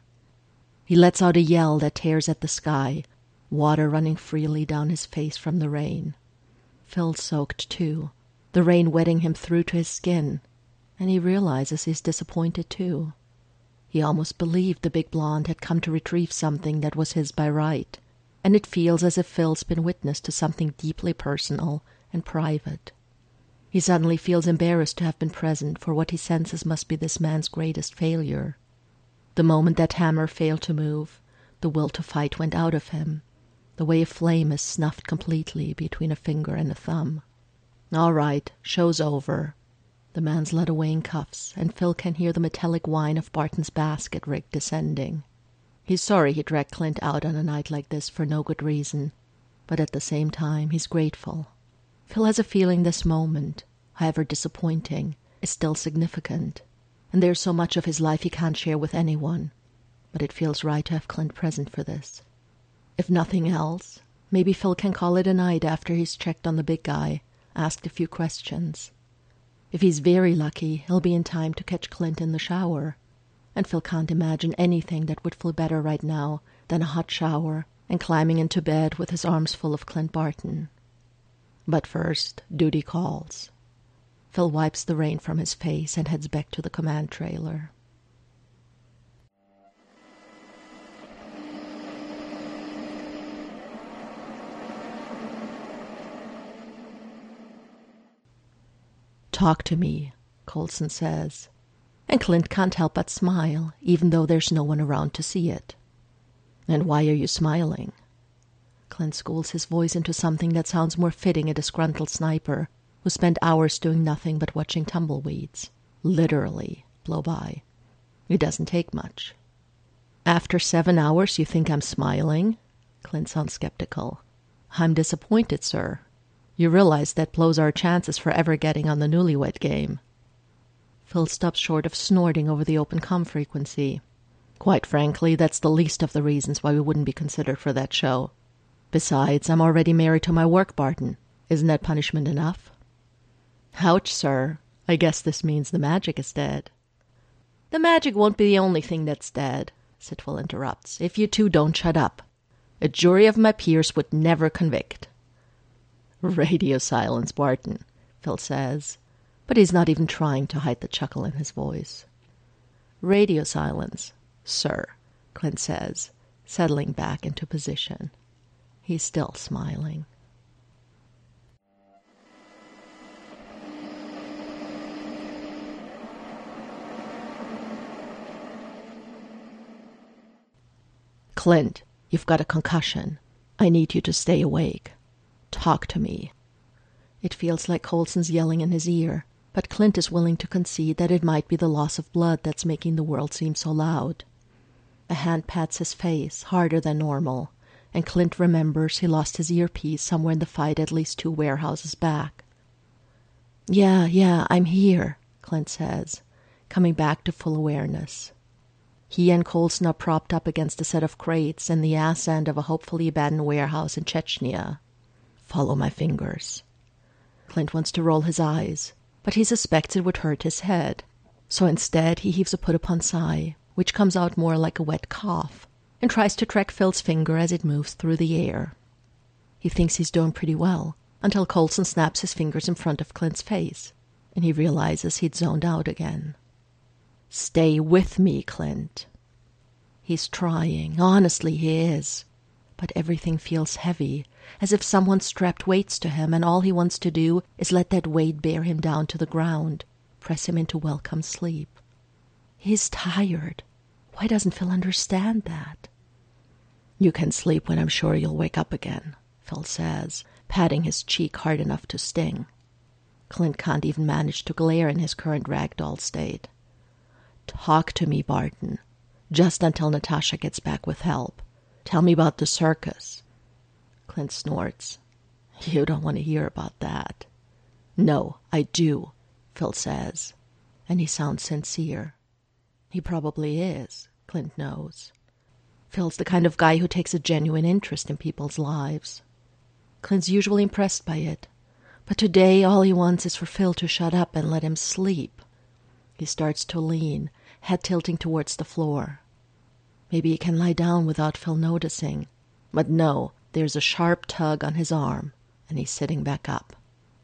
He lets out a yell that tears at the sky, water running freely down his face from the rain. Phil's soaked too, the rain wetting him through to his skin, and he realizes he's disappointed too. He almost believed the big blonde had come to retrieve something that was his by right, and it feels as if Phil's been witness to something deeply personal and private. He suddenly feels embarrassed to have been present for what he senses must be this man's greatest failure. The moment that hammer failed to move, the will to fight went out of him, the way a flame is snuffed completely between a finger and a thumb. All right, show's over. The man's led away in cuffs, and Phil can hear the metallic whine of Barton's basket rig descending. He's sorry he dragged Clint out on a night like this for no good reason, but at the same time he's grateful. Phil has a feeling this moment, however disappointing, is still significant, and there's so much of his life he can't share with anyone, but it feels right to have Clint present for this. If nothing else, maybe Phil can call it a night after he's checked on the big guy, asked a few questions. If he's very lucky, he'll be in time to catch Clint in the shower, and Phil can't imagine anything that would feel better right now than a hot shower and climbing into bed with his arms full of Clint Barton. But first, duty calls. Phil wipes the rain from his face and heads back to the command trailer. Talk to me, Coulson says, and Clint can't help but smile, even though there's no one around to see it. And why are you smiling? Clint schools his voice into something that sounds more fitting a disgruntled sniper who spent hours doing nothing but watching tumbleweeds, literally, blow by. It doesn't take much. After seven hours you think I'm smiling? Clint sounds skeptical. I'm disappointed, sir. You realize that blows our chances for ever getting on the newlywed game. Phil stops short of snorting over the open comm frequency. Quite frankly, that's the least of the reasons why we wouldn't be considered for that show. Besides, I'm already married to my work, Barton. Isn't that punishment enough? Ouch, sir. I guess this means the magic is dead. The magic won't be the only thing that's dead, Sitwell interrupts, if you two don't shut up. A jury of my peers would never convict. Radio silence, Barton, Phil says, but he's not even trying to hide the chuckle in his voice. Radio silence, sir, Clint says, settling back into position. He's still smiling. Clint, you've got a concussion. I need you to stay awake. Talk to me. It feels like Coulson's yelling in his ear, but Clint is willing to concede that it might be the loss of blood that's making the world seem so loud. A hand pats his face, harder than normal, and Clint remembers he lost his earpiece somewhere in the fight at least two warehouses back. Yeah, yeah, I'm here, Clint says, coming back to full awareness. He and Coulson are propped up against a set of crates in the ass end of a hopefully abandoned warehouse in Chechnya. Follow my fingers. Clint wants to roll his eyes, but he suspects it would hurt his head. So instead he heaves a put-upon sigh, which comes out more like a wet cough, and tries to track Phil's finger as it moves through the air. He thinks he's doing pretty well, until Coulson snaps his fingers in front of Clint's face, and he realizes he'd zoned out again. Stay with me, Clint. He's trying, honestly he is, but everything feels heavy, as if someone strapped weights to him and all he wants to do is let that weight bear him down to the ground, press him into welcome sleep. He's tired. Why doesn't Phil understand that? You can sleep when I'm sure you'll wake up again, Phil says, patting his cheek hard enough to sting. Clint can't even manage to glare in his current ragdoll state. Talk to me, Barton, just until Natasha gets back with help. Tell me about the circus. Clint snorts. You don't want to hear about that. No, I do, Phil says, and he sounds sincere. He probably is, Clint knows. Phil's the kind of guy who takes a genuine interest in people's lives. Clint's usually impressed by it, but today all he wants is for Phil to shut up and let him sleep. He starts to lean, head tilting towards the floor. Maybe he can lie down without Phil noticing, but no, there's a sharp tug on his arm, and he's sitting back up.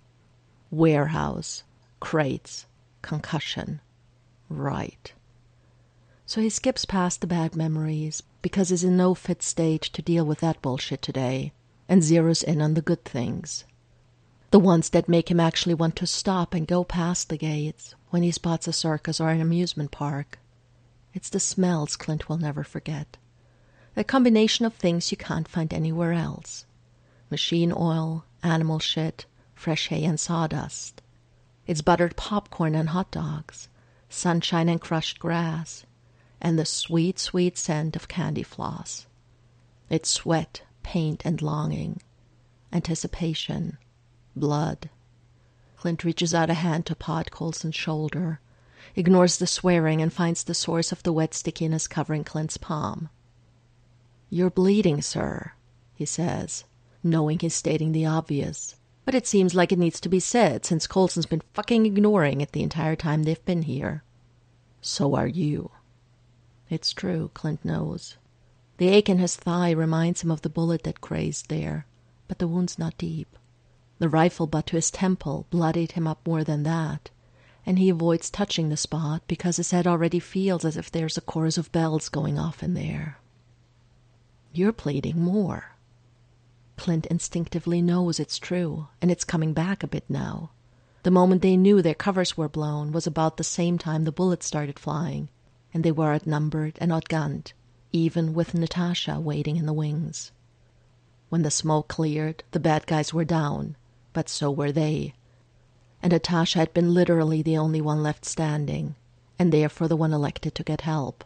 Warehouse, crates, concussion. Right. So he skips past the bad memories, because he's in no fit state to deal with that bullshit today, and zeroes in on the good things. The ones that make him actually want to stop and go past the gates when he spots a circus or an amusement park. It's the smells Clint will never forget. A combination of things you can't find anywhere else. Machine oil, animal shit, fresh hay and sawdust. It's buttered popcorn and hot dogs, sunshine and crushed grass, and the sweet, sweet scent of candy floss. It's sweat, paint, and longing, anticipation, blood. Clint reaches out a hand to pat Coulson's shoulder, ignores the swearing, and finds the source of the wet stickiness covering Clint's palm. You're bleeding, sir, he says, knowing he's stating the obvious, but it seems like it needs to be said since Coulson's been fucking ignoring it the entire time they've been here. So are you. It's true, Clint knows. The ache in his thigh reminds him of the bullet that grazed there, but the wound's not deep. The rifle butt to his temple bloodied him up more than that, and he avoids touching the spot because his head already feels as if there's a chorus of bells going off in there. You're bleeding more. Clint instinctively knows it's true, and it's coming back a bit now. The moment they knew their covers were blown was about the same time the bullets started flying, and they were outnumbered and outgunned, even with Natasha waiting in the wings. When the smoke cleared, the bad guys were down, but so were they. And Natasha had been literally the only one left standing, and therefore the one elected to get help.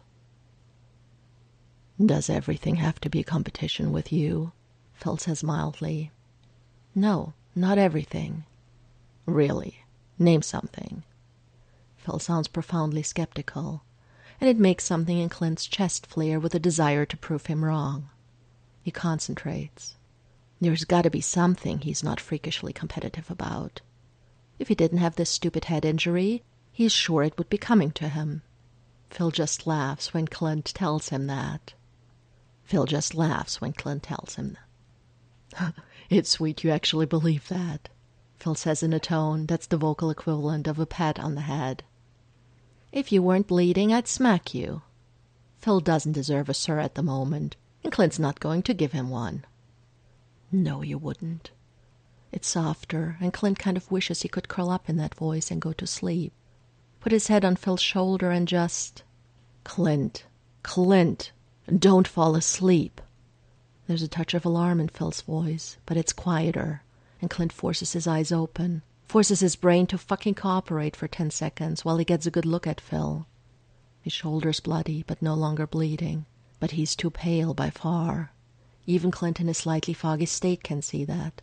"Does everything have to be a competition with you?" Phil says mildly. "No, not everything." "Really? Name something." Phil sounds profoundly skeptical, and it makes something in Clint's chest flare with a desire to prove him wrong. He concentrates. There's got to be something he's not freakishly competitive about. If he didn't have this stupid head injury, he's sure it would be coming to him. Phil just laughs when Clint tells him that. Phil just laughs when Clint tells him that. "It's sweet you actually believe that," Phil says in a tone that's the vocal equivalent of a pat on the head. "If you weren't bleeding, I'd smack you." Phil doesn't deserve a sir at the moment, and Clint's not going to give him one. "No, you wouldn't." It's softer, and Clint kind of wishes he could curl up in that voice and go to sleep. Put his head on Phil's shoulder and just... "Clint, Clint, don't fall asleep." There's a touch of alarm in Phil's voice, but it's quieter, and Clint forces his eyes open, forces his brain to fucking cooperate for ten seconds while he gets a good look at Phil. His shoulder's bloody, but no longer bleeding, but he's too pale by far. Even Clint in his slightly foggy state can see that.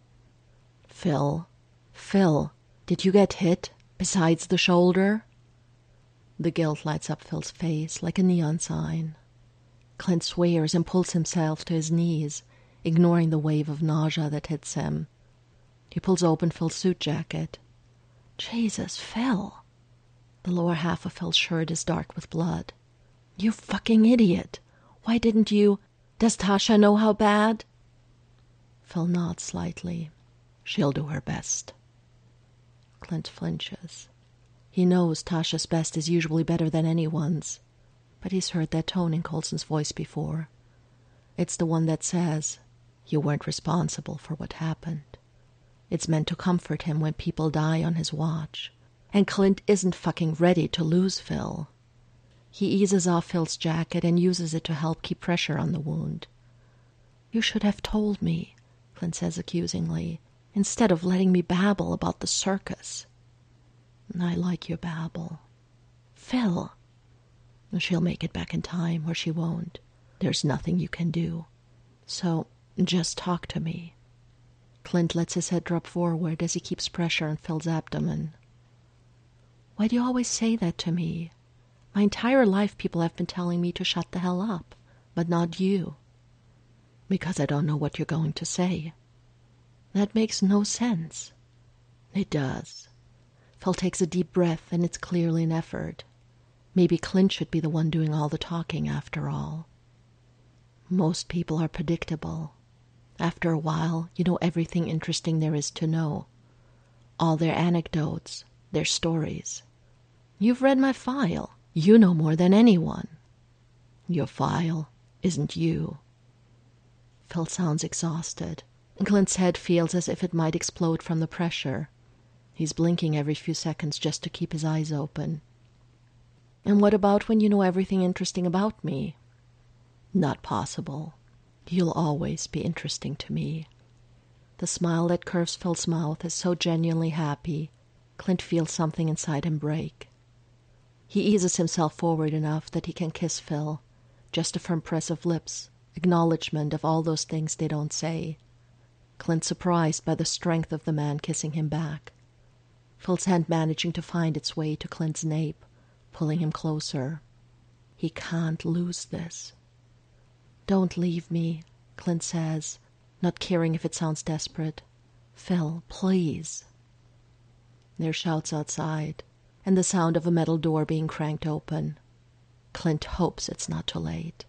"Phil, Phil, did you get hit, besides the shoulder?" The guilt lights up Phil's face like a neon sign. Clint swears and pulls himself to his knees, ignoring the wave of nausea that hits him. He pulls open Phil's suit jacket. "Jesus, Phil." The lower half of Phil's shirt is dark with blood. "You fucking idiot. Why didn't you... Does Tasha know how bad?" Phil nods slightly. "She'll do her best." Clint flinches. He knows Tasha's best is usually better than anyone's, but he's heard that tone in Coulson's voice before. It's the one that says, "You weren't responsible for what happened." It's meant to comfort him when people die on his watch. And Clint isn't fucking ready to lose Phil. He eases off Phil's jacket and uses it to help keep pressure on the wound. "You should have told me," Clint says accusingly, "instead of letting me babble about the circus." "I like your babble." "Phil." "She'll make it back in time, or she won't. There's nothing you can do. So, just talk to me." Clint lets his head drop forward as he keeps pressure on Phil's abdomen. "Why do you always say that to me? My entire life people have been telling me to shut the hell up, but not you." "Because I don't know what you're going to say." "That makes no sense." "It does." Phil takes a deep breath, and it's clearly an effort. Maybe Clint should be the one doing all the talking after all. "Most people are predictable. After a while, you know everything interesting there is to know. All their anecdotes, their stories. You've read my file. You know more than anyone." "Your file isn't you." Phil sounds exhausted, and Clint's head feels as if it might explode from the pressure. He's blinking every few seconds just to keep his eyes open. "And what about when you know everything interesting about me?" "Not possible. You'll always be interesting to me." The smile that curves Phil's mouth is so genuinely happy, Clint feels something inside him break. He eases himself forward enough that he can kiss Phil, just a firm press of lips, acknowledgement of all those things they don't say. Clint's surprised by the strength of the man kissing him back. Phil's hand managing to find its way to Clint's nape, pulling him closer. He can't lose this. "Don't leave me," Clint says, not caring if it sounds desperate. "Phil, please." There are shouts outside, and the sound of a metal door being cranked open. Clint hopes it's not too late.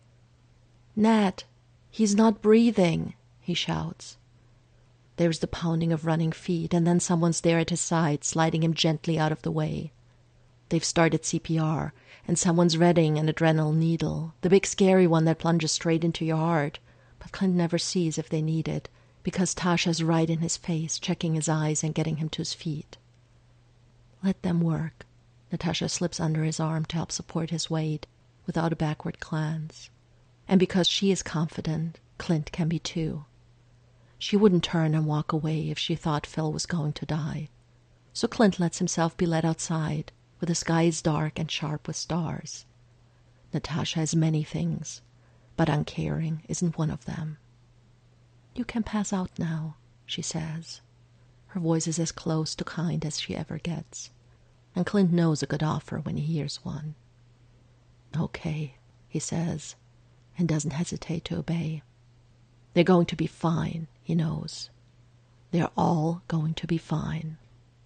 "Nat, he's not breathing," he shouts. There's the pounding of running feet, and then someone's there at his side, sliding him gently out of the way. They've started C P R, and someone's readying an adrenaline needle, the big scary one that plunges straight into your heart, but Clint never sees if they need it, because Tasha's right in his face, checking his eyes and getting him to his feet. "Let them work." Natasha slips under his arm to help support his weight, without a backward glance. And because she is confident, Clint can be too. She wouldn't turn and walk away if she thought Phil was going to die. So Clint lets himself be led outside, where the sky is dark and sharp with stars. Natasha has many things, but uncaring isn't one of them. "You can pass out now," she says. Her voice is as close to kind as she ever gets, and Clint knows a good offer when he hears one. "Okay," he says, and doesn't hesitate to obey. They're going to be fine, he knows. They're all going to be fine.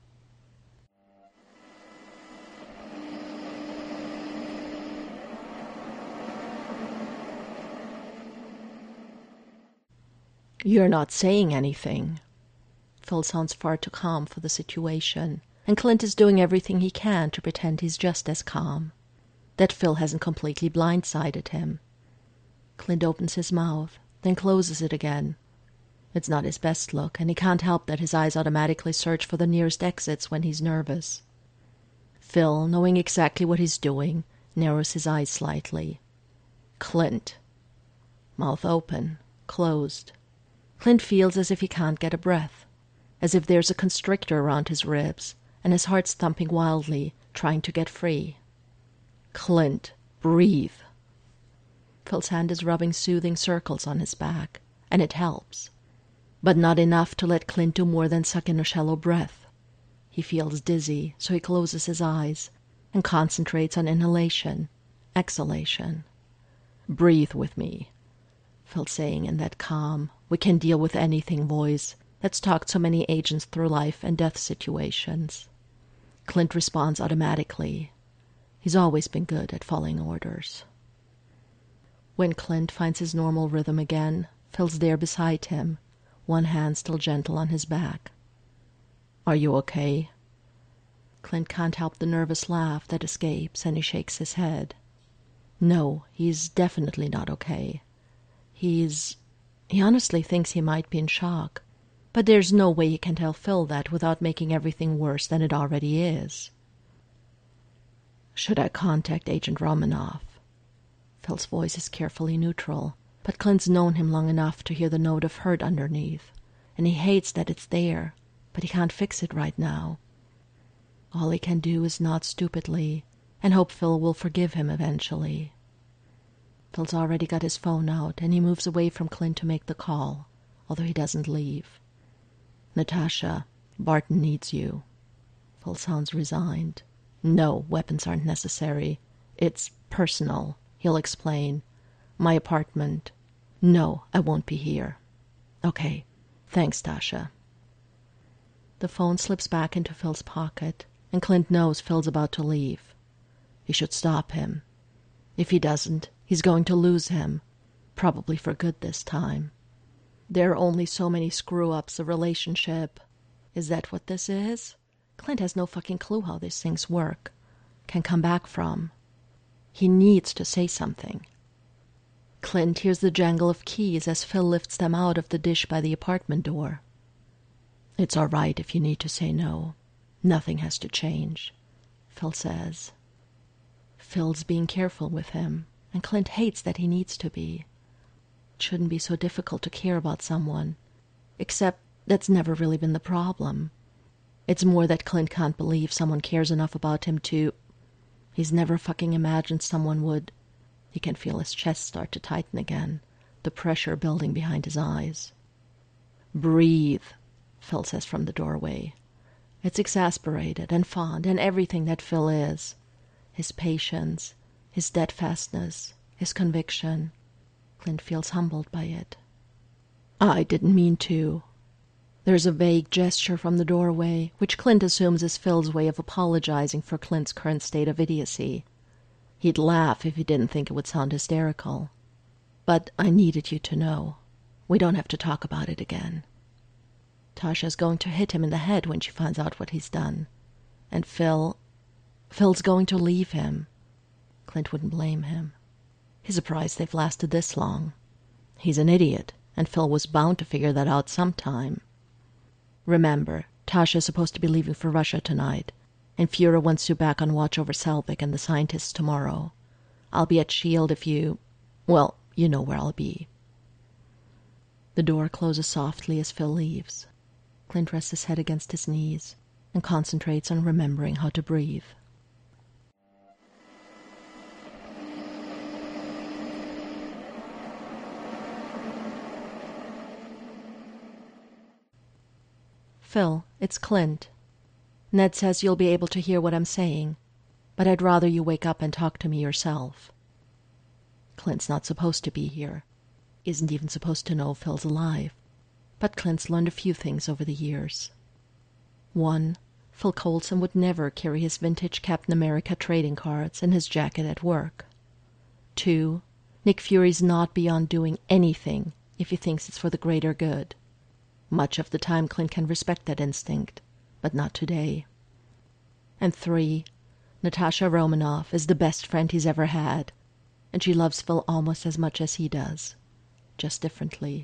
"You're not saying anything." Phil sounds far too calm for the situation, and Clint is doing everything he can to pretend he's just as calm, that Phil hasn't completely blindsided him. Clint opens his mouth, then closes it again. It's not his best look, and he can't help that his eyes automatically search for the nearest exits when he's nervous. Phil, knowing exactly what he's doing, narrows his eyes slightly. Clint. Mouth open, closed. Clint feels as if he can't get a breath, as if there's a constrictor around his ribs, and his heart's thumping wildly, trying to get free. "Clint, breathe." Phil's hand is rubbing soothing circles on his back, and it helps, but not enough to let Clint do more than suck in a shallow breath. He feels dizzy, so he closes his eyes and concentrates on inhalation, exhalation. "Breathe with me," Phil's saying in that calm, we can deal with anything voice that's talked so many agents through life and death situations. Clint responds automatically. He's always been good at following orders. When Clint finds his normal rhythm again, Phil's there beside him, one hand still gentle on his back. "Are you okay?" Clint can't help the nervous laugh that escapes, and he shakes his head. No, he's definitely not okay. He's... He honestly thinks he might be in shock, but there's no way he can tell Phil that without making everything worse than it already is. "Should I contact Agent Romanoff?" Phil's voice is carefully neutral, but Clint's known him long enough to hear the note of hurt underneath, and he hates that it's there, but he can't fix it right now. All he can do is nod stupidly and hope Phil will forgive him eventually. Phil's already got his phone out, and he moves away from Clint to make the call, although he doesn't leave. "Natasha, Barton needs you." Phil sounds resigned. "No, weapons aren't necessary. It's personal," he'll explain. "My apartment. No, I won't be here." "Okay, thanks, Tasha." The phone slips back into Phil's pocket, and Clint knows Phil's about to leave. He should stop him. If he doesn't, he's going to lose him, probably for good this time. There are only so many screw-ups a relationship. Is that what this is? Clint has no fucking clue how these things work, can come back from. He needs to say something. Clint hears the jangle of keys as Phil lifts them out of the dish by the apartment door. "It's all right if you need to say no. Nothing has to change," Phil says. Phil's being careful with him, and Clint hates that he needs to be. It shouldn't be so difficult to care about someone, except that's never really been the problem. It's more that Clint can't believe someone cares enough about him to... He's never fucking imagined someone would... He can feel his chest start to tighten again, the pressure building behind his eyes. "Breathe," Phil says from the doorway. It's exasperated and fond and everything that Phil is. His patience, his steadfastness, his conviction. Clint feels humbled by it. "I didn't mean to." There's a vague gesture from the doorway, which Clint assumes is Phil's way of apologizing for Clint's current state of idiocy. He'd laugh if he didn't think it would sound hysterical. "But I needed you to know. We don't have to talk about it again." Tasha's going to hit him in the head when she finds out what he's done. And Phil... Phil's going to leave him. Clint wouldn't blame him. He's surprised they've lasted this long. He's an idiot, and Phil was bound to figure that out sometime. Remember, Tasha's supposed to be leaving for Russia tonight, and Führer wants you back on watch over Selvig and the scientists tomorrow. I'll be at Shield if you... well, you know where I'll be. The door closes softly as Phil leaves. Clint rests his head against his knees and concentrates on remembering how to breathe. Phil, it's Clint. Ned says you'll be able to hear what I'm saying, but I'd rather you wake up and talk to me yourself. Clint's not supposed to be here. Isn't even supposed to know Phil's alive. But Clint's learned a few things over the years. One, Phil Coulson would never carry his vintage Captain America trading cards in his jacket at work. Two, Nick Fury's not beyond doing anything if he thinks it's for the greater good. Much of the time Clint can respect that instinct, but not today. And three, Natasha Romanoff is the best friend he's ever had, and she loves Phil almost as much as he does, just differently.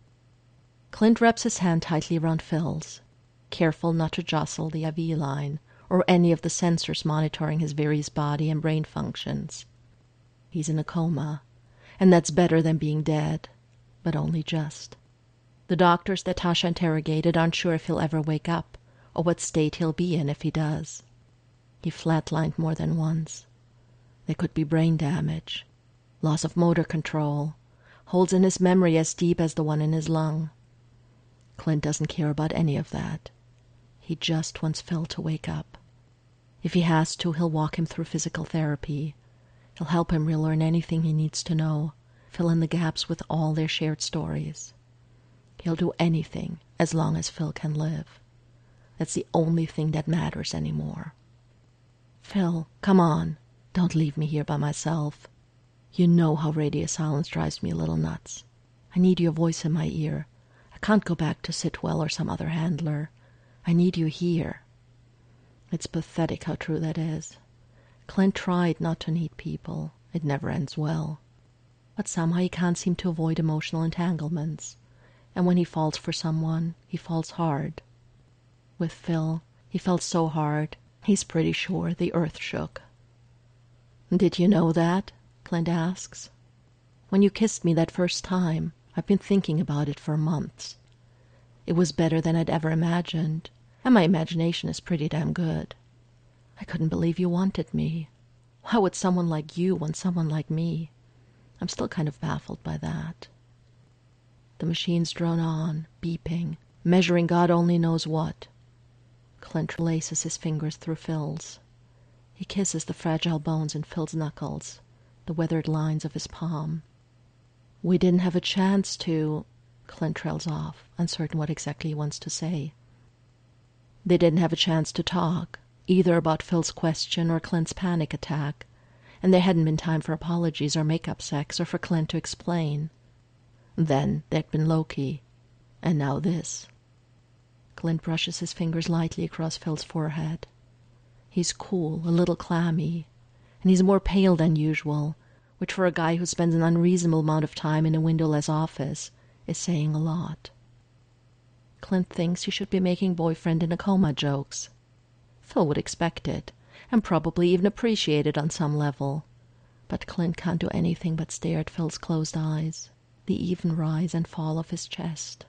Clint wraps his hand tightly around Phil's, careful not to jostle the I V line or any of the sensors monitoring his various body and brain functions. He's in a coma, and that's better than being dead, but only just. The doctors that Tasha interrogated aren't sure if he'll ever wake up, or what state he'll be in if he does. He flatlined more than once. There could be brain damage, loss of motor control, holes in his memory as deep as the one in his lung. Clint doesn't care about any of that. He just wants Phil to wake up. If he has to, he'll walk him through physical therapy. He'll help him relearn anything he needs to know, fill in the gaps with all their shared stories. He'll do anything as long as Phil can live. That's the only thing that matters anymore. Phil, come on. Don't leave me here by myself. You know how radio silence drives me a little nuts. I need your voice in my ear. I can't go back to Sitwell or some other handler. I need you here. It's pathetic how true that is. Clint tried not to need people. It never ends well. But somehow he can't seem to avoid emotional entanglements. And when he falls for someone, he falls hard. With Phil, he felt so hard, he's pretty sure the earth shook. Did you know that? Clint asks. When you kissed me that first time, I've been thinking about it for months. It was better than I'd ever imagined, and my imagination is pretty damn good. I couldn't believe you wanted me. Why would someone like you want someone like me? I'm still kind of baffled by that. The machines drone on, beeping, measuring God only knows what. Clint laces his fingers through Phil's. He kisses the fragile bones in Phil's knuckles, the weathered lines of his palm. We didn't have a chance to... Clint trails off, uncertain what exactly he wants to say. They didn't have a chance to talk, either about Phil's question or Clint's panic attack, and there hadn't been time for apologies or make-up sex or for Clint to explain. Then there'd been Loki, and now this. Clint brushes his fingers lightly across Phil's forehead. He's cool, a little clammy, and he's more pale than usual, which for a guy who spends an unreasonable amount of time in a windowless office is saying a lot. Clint thinks he should be making boyfriend in a coma jokes. Phil would expect it, and probably even appreciate it on some level. But Clint can't do anything but stare at Phil's closed eyes, the even rise and fall of his chest.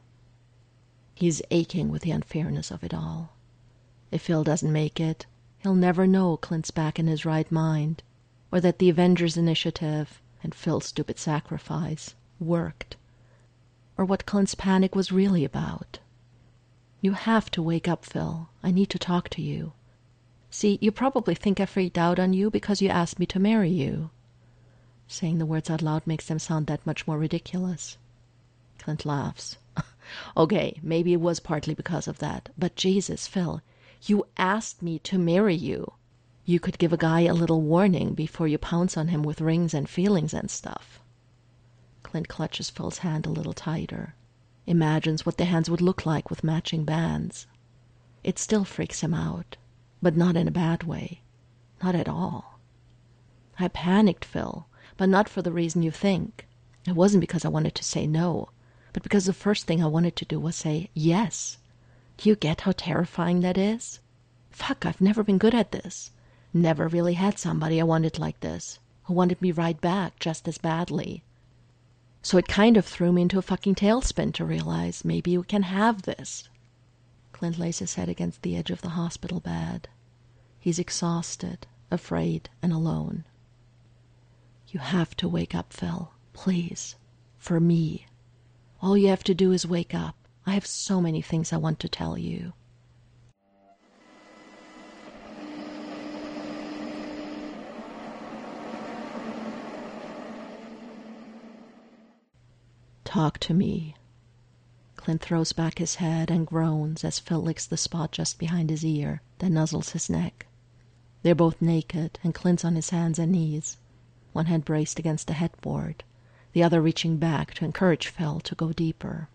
He's aching with the unfairness of it all. If Phil doesn't make it, he'll never know Clint's back in his right mind, or that the Avengers Initiative and Phil's stupid sacrifice worked, or what Clint's panic was really about. You have to wake up, Phil. I need to talk to you. See, you probably think I freaked out on you because you asked me to marry you. Saying the words out loud makes them sound that much more ridiculous. Clint laughs. Okay, maybe it was partly because of that, but Jesus, Phil, you asked me to marry you. You could give a guy a little warning before you pounce on him with rings and feelings and stuff. Clint clutches Phil's hand a little tighter, imagines what their hands would look like with matching bands. It still freaks him out, but not in a bad way. Not at all. I panicked, Phil, but not for the reason you think. It wasn't because I wanted to say no, but because the first thing I wanted to do was say yes. Do you get how terrifying that is? Fuck, I've never been good at this. Never really had somebody I wanted like this. who wanted me right back just as badly. So it kind of threw me into a fucking tailspin to realize maybe we can have this. Clint lays his head against the edge of the hospital bed. He's exhausted, afraid, and alone. You have to wake up, Phil. Please. For me. All you have to do is wake up. I have so many things I want to tell you. Talk to me. Clint throws back his head and groans as Phil licks the spot just behind his ear, then nuzzles his neck. They're both naked, and Clint's on his hands and knees, one hand braced against the headboard, the other reaching back to encourage Phil to go deeper.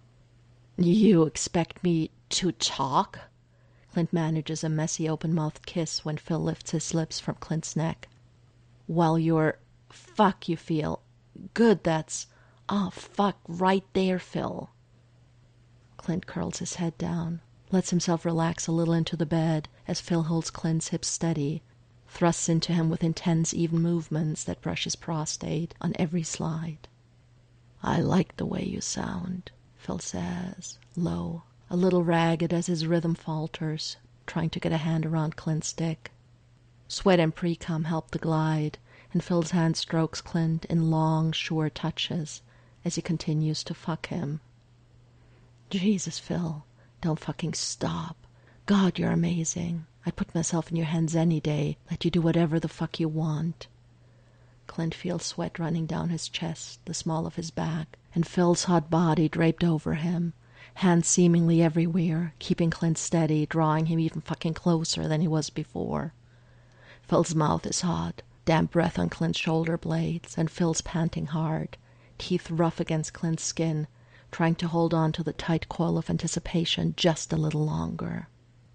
You expect me to talk? Clint manages a messy open-mouthed kiss when Phil lifts his lips from Clint's neck. While you're... Fuck, you feel... Good, that's... Oh, fuck, right there, Phil. Clint curls his head down, lets himself relax a little into the bed as Phil holds Clint's hips steady, thrusts into him with intense, even movements that brush his prostate on every slide. I like the way you sound, Phil says, low, a little ragged as his rhythm falters, trying to get a hand around Clint's dick. Sweat and pre-cum help the glide, and Phil's hand strokes Clint in long, sure touches as he continues to fuck him. Jesus, Phil, don't fucking stop. God, you're amazing. I'd put myself in your hands any day, let you do whatever the fuck you want. Clint feels sweat running down his chest, the small of his back, and Phil's hot body draped over him, hands seemingly everywhere, keeping Clint steady, drawing him even fucking closer than he was before. Phil's mouth is hot, damp breath on Clint's shoulder blades, and Phil's panting hard, teeth rough against Clint's skin, trying to hold on to the tight coil of anticipation just a little longer.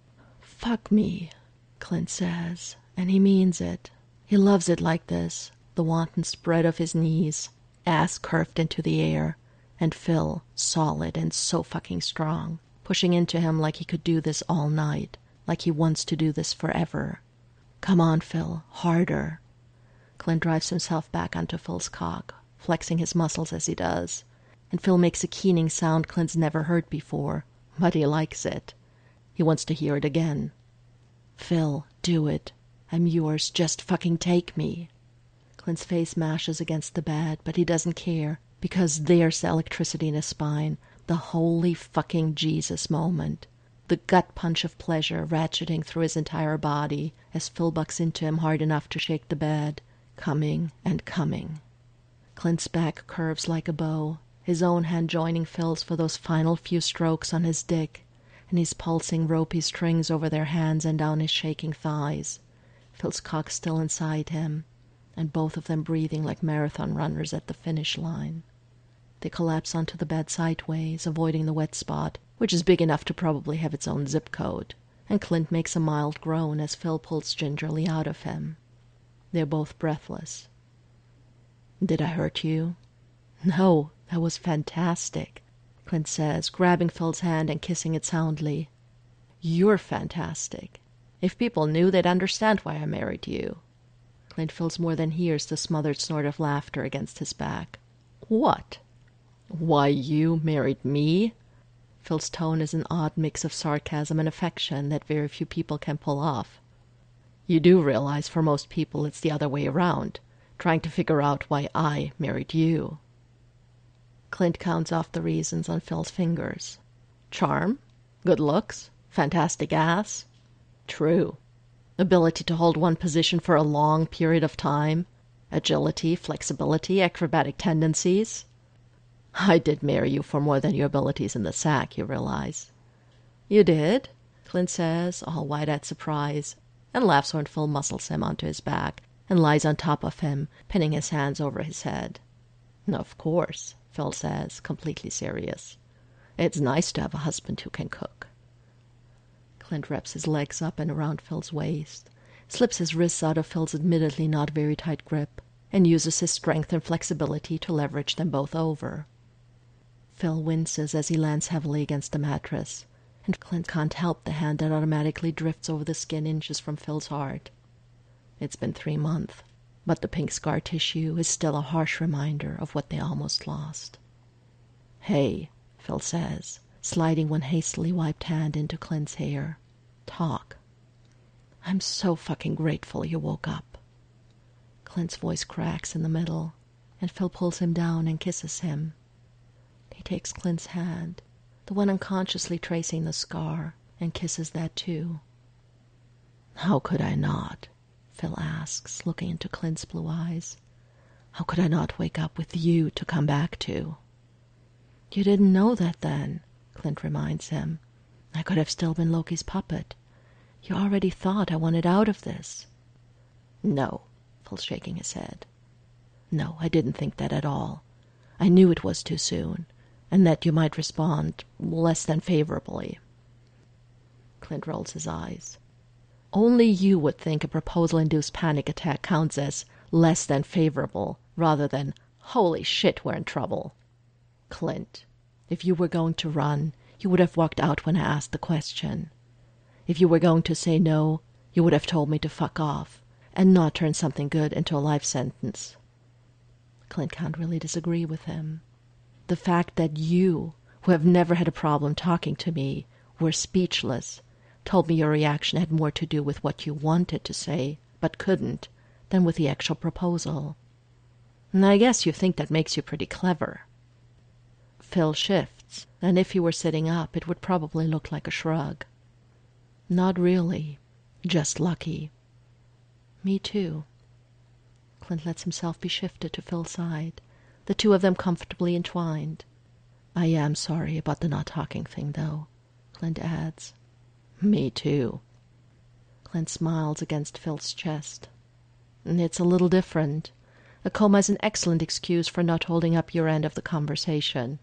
Fuck me, Clint says, and he means it. He loves it like this, the wanton spread of his knees, ass curved into the air, and Phil, solid and so fucking strong, pushing into him like he could do this all night, like he wants to do this forever. Come on, Phil, harder. Clint drives himself back onto Phil's cock, flexing his muscles as he does, and Phil makes a keening sound Clint's never heard before, but he likes it. He wants to hear it again. Phil, do it. I'm yours. Just fucking take me. Clint's face mashes against the bed, but he doesn't care, because there's the electricity in his spine, the holy fucking Jesus moment. The gut punch of pleasure ratcheting through his entire body as Phil bucks into him hard enough to shake the bed, coming and coming. Clint's back curves like a bow, his own hand joining Phil's for those final few strokes on his dick, and he's pulsing ropey strings over their hands and down his shaking thighs, Phil's cock still inside him, and both of them breathing like marathon runners at the finish line. They collapse onto the bed sideways, avoiding the wet spot, which is big enough to probably have its own zip code, and Clint makes a mild groan as Phil pulls gingerly out of him. They're both breathless. Did I hurt you? No, that was fantastic, Clint says, grabbing Phil's hand and kissing it soundly. You're fantastic. If people knew, they'd understand why I married you. Clint feels more than hears the smothered snort of laughter against his back. What? Why you married me? Phil's tone is an odd mix of sarcasm and affection that very few people can pull off. You do realize for most people it's the other way around, trying to figure out why I married you. Clint counts off the reasons on Phil's fingers. Charm, good looks, fantastic ass. True. Ability to hold one position for a long period of time, agility, flexibility, acrobatic tendencies. I did marry you for more than your abilities in the sack, you realize. You did, Clint says, all wide-eyed surprise, and laughs when Phil muscles him onto his back and lies on top of him, pinning his hands over his head. Of course, Phil says, completely serious. It's nice to have a husband who can cook. Clint wraps his legs up and around Phil's waist, slips his wrists out of Phil's admittedly not very tight grip, and uses his strength and flexibility to leverage them both over. Phil winces as he lands heavily against the mattress, and Clint can't help the hand that automatically drifts over the skin inches from Phil's heart. It's been three months. but the pink scar tissue is still a harsh reminder of what they almost lost. "Hey," Phil says, sliding one hastily wiped hand into Clint's hair. "Talk." "I'm so fucking grateful you woke up." Clint's voice cracks in the middle, and Phil pulls him down and kisses him. He takes Clint's hand, the one unconsciously tracing the scar, and kisses that too. "How could I not?" Phil asks, looking into Clint's blue eyes. "How could I not wake up with you to come back to?" "You didn't know that then," Clint reminds him. "I could have still been Loki's puppet. You already thought I wanted out of this." "No," Phil's shaking his head. "No, I didn't think that at all. I knew it was too soon, and that you might respond less than favorably." Clint rolls his eyes. "Only you would think a proposal-induced panic attack counts as less than favorable, rather than, holy shit, we're in trouble." "Clint, if you were going to run, you would have walked out when I asked the question. If you were going to say no, you would have told me to fuck off, and not turn something good into a life sentence." Clint can't really disagree with him. The fact that you, who have never had a problem talking to me, were speechless, told me your reaction had more to do with what you wanted to say, but couldn't, than with the actual proposal. And I guess you think that makes you pretty clever. Phil shifts, and if he were sitting up, it would probably look like a shrug. "Not really. Just lucky." "Me too." Clint lets himself be shifted to Phil's side, the two of them comfortably entwined. "I am sorry about the not talking thing, though," Clint adds. "Me too." Clint smiles against Phil's chest. "It's a little different. A coma is an excellent excuse for not holding up your end of the conversation."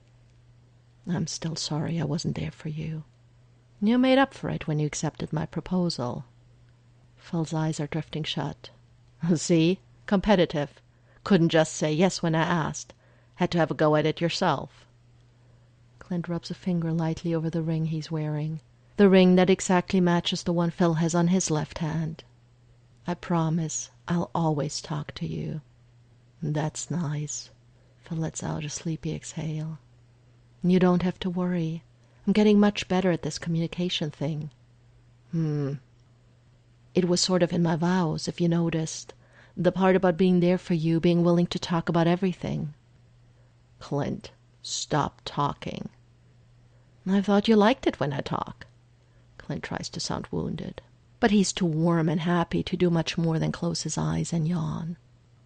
"I'm still sorry I wasn't there for you." "You made up for it when you accepted my proposal." Phil's eyes are drifting shut. "See? Competitive. Couldn't just say yes when I asked. Had to have a go at it yourself." Clint rubs a finger lightly over the ring he's wearing, the ring that exactly matches the one Phil has on his left hand. "I promise I'll always talk to you." "That's nice." Phil lets out a sleepy exhale. "You don't have to worry. I'm getting much better at this communication thing." Hmm. "It was sort of in my vows, if you noticed. The part about being there for you, being willing to talk about everything." "Clint, stop talking." "I thought you liked it when I talk." Clint tries to sound wounded, but he's too warm and happy to do much more than close his eyes and yawn.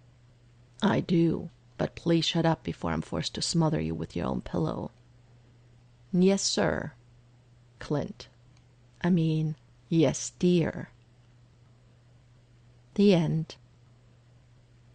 "I do, but please shut up before I'm forced to smother you with your own pillow." "Yes, sir." "Clint. I mean, yes, dear." The end.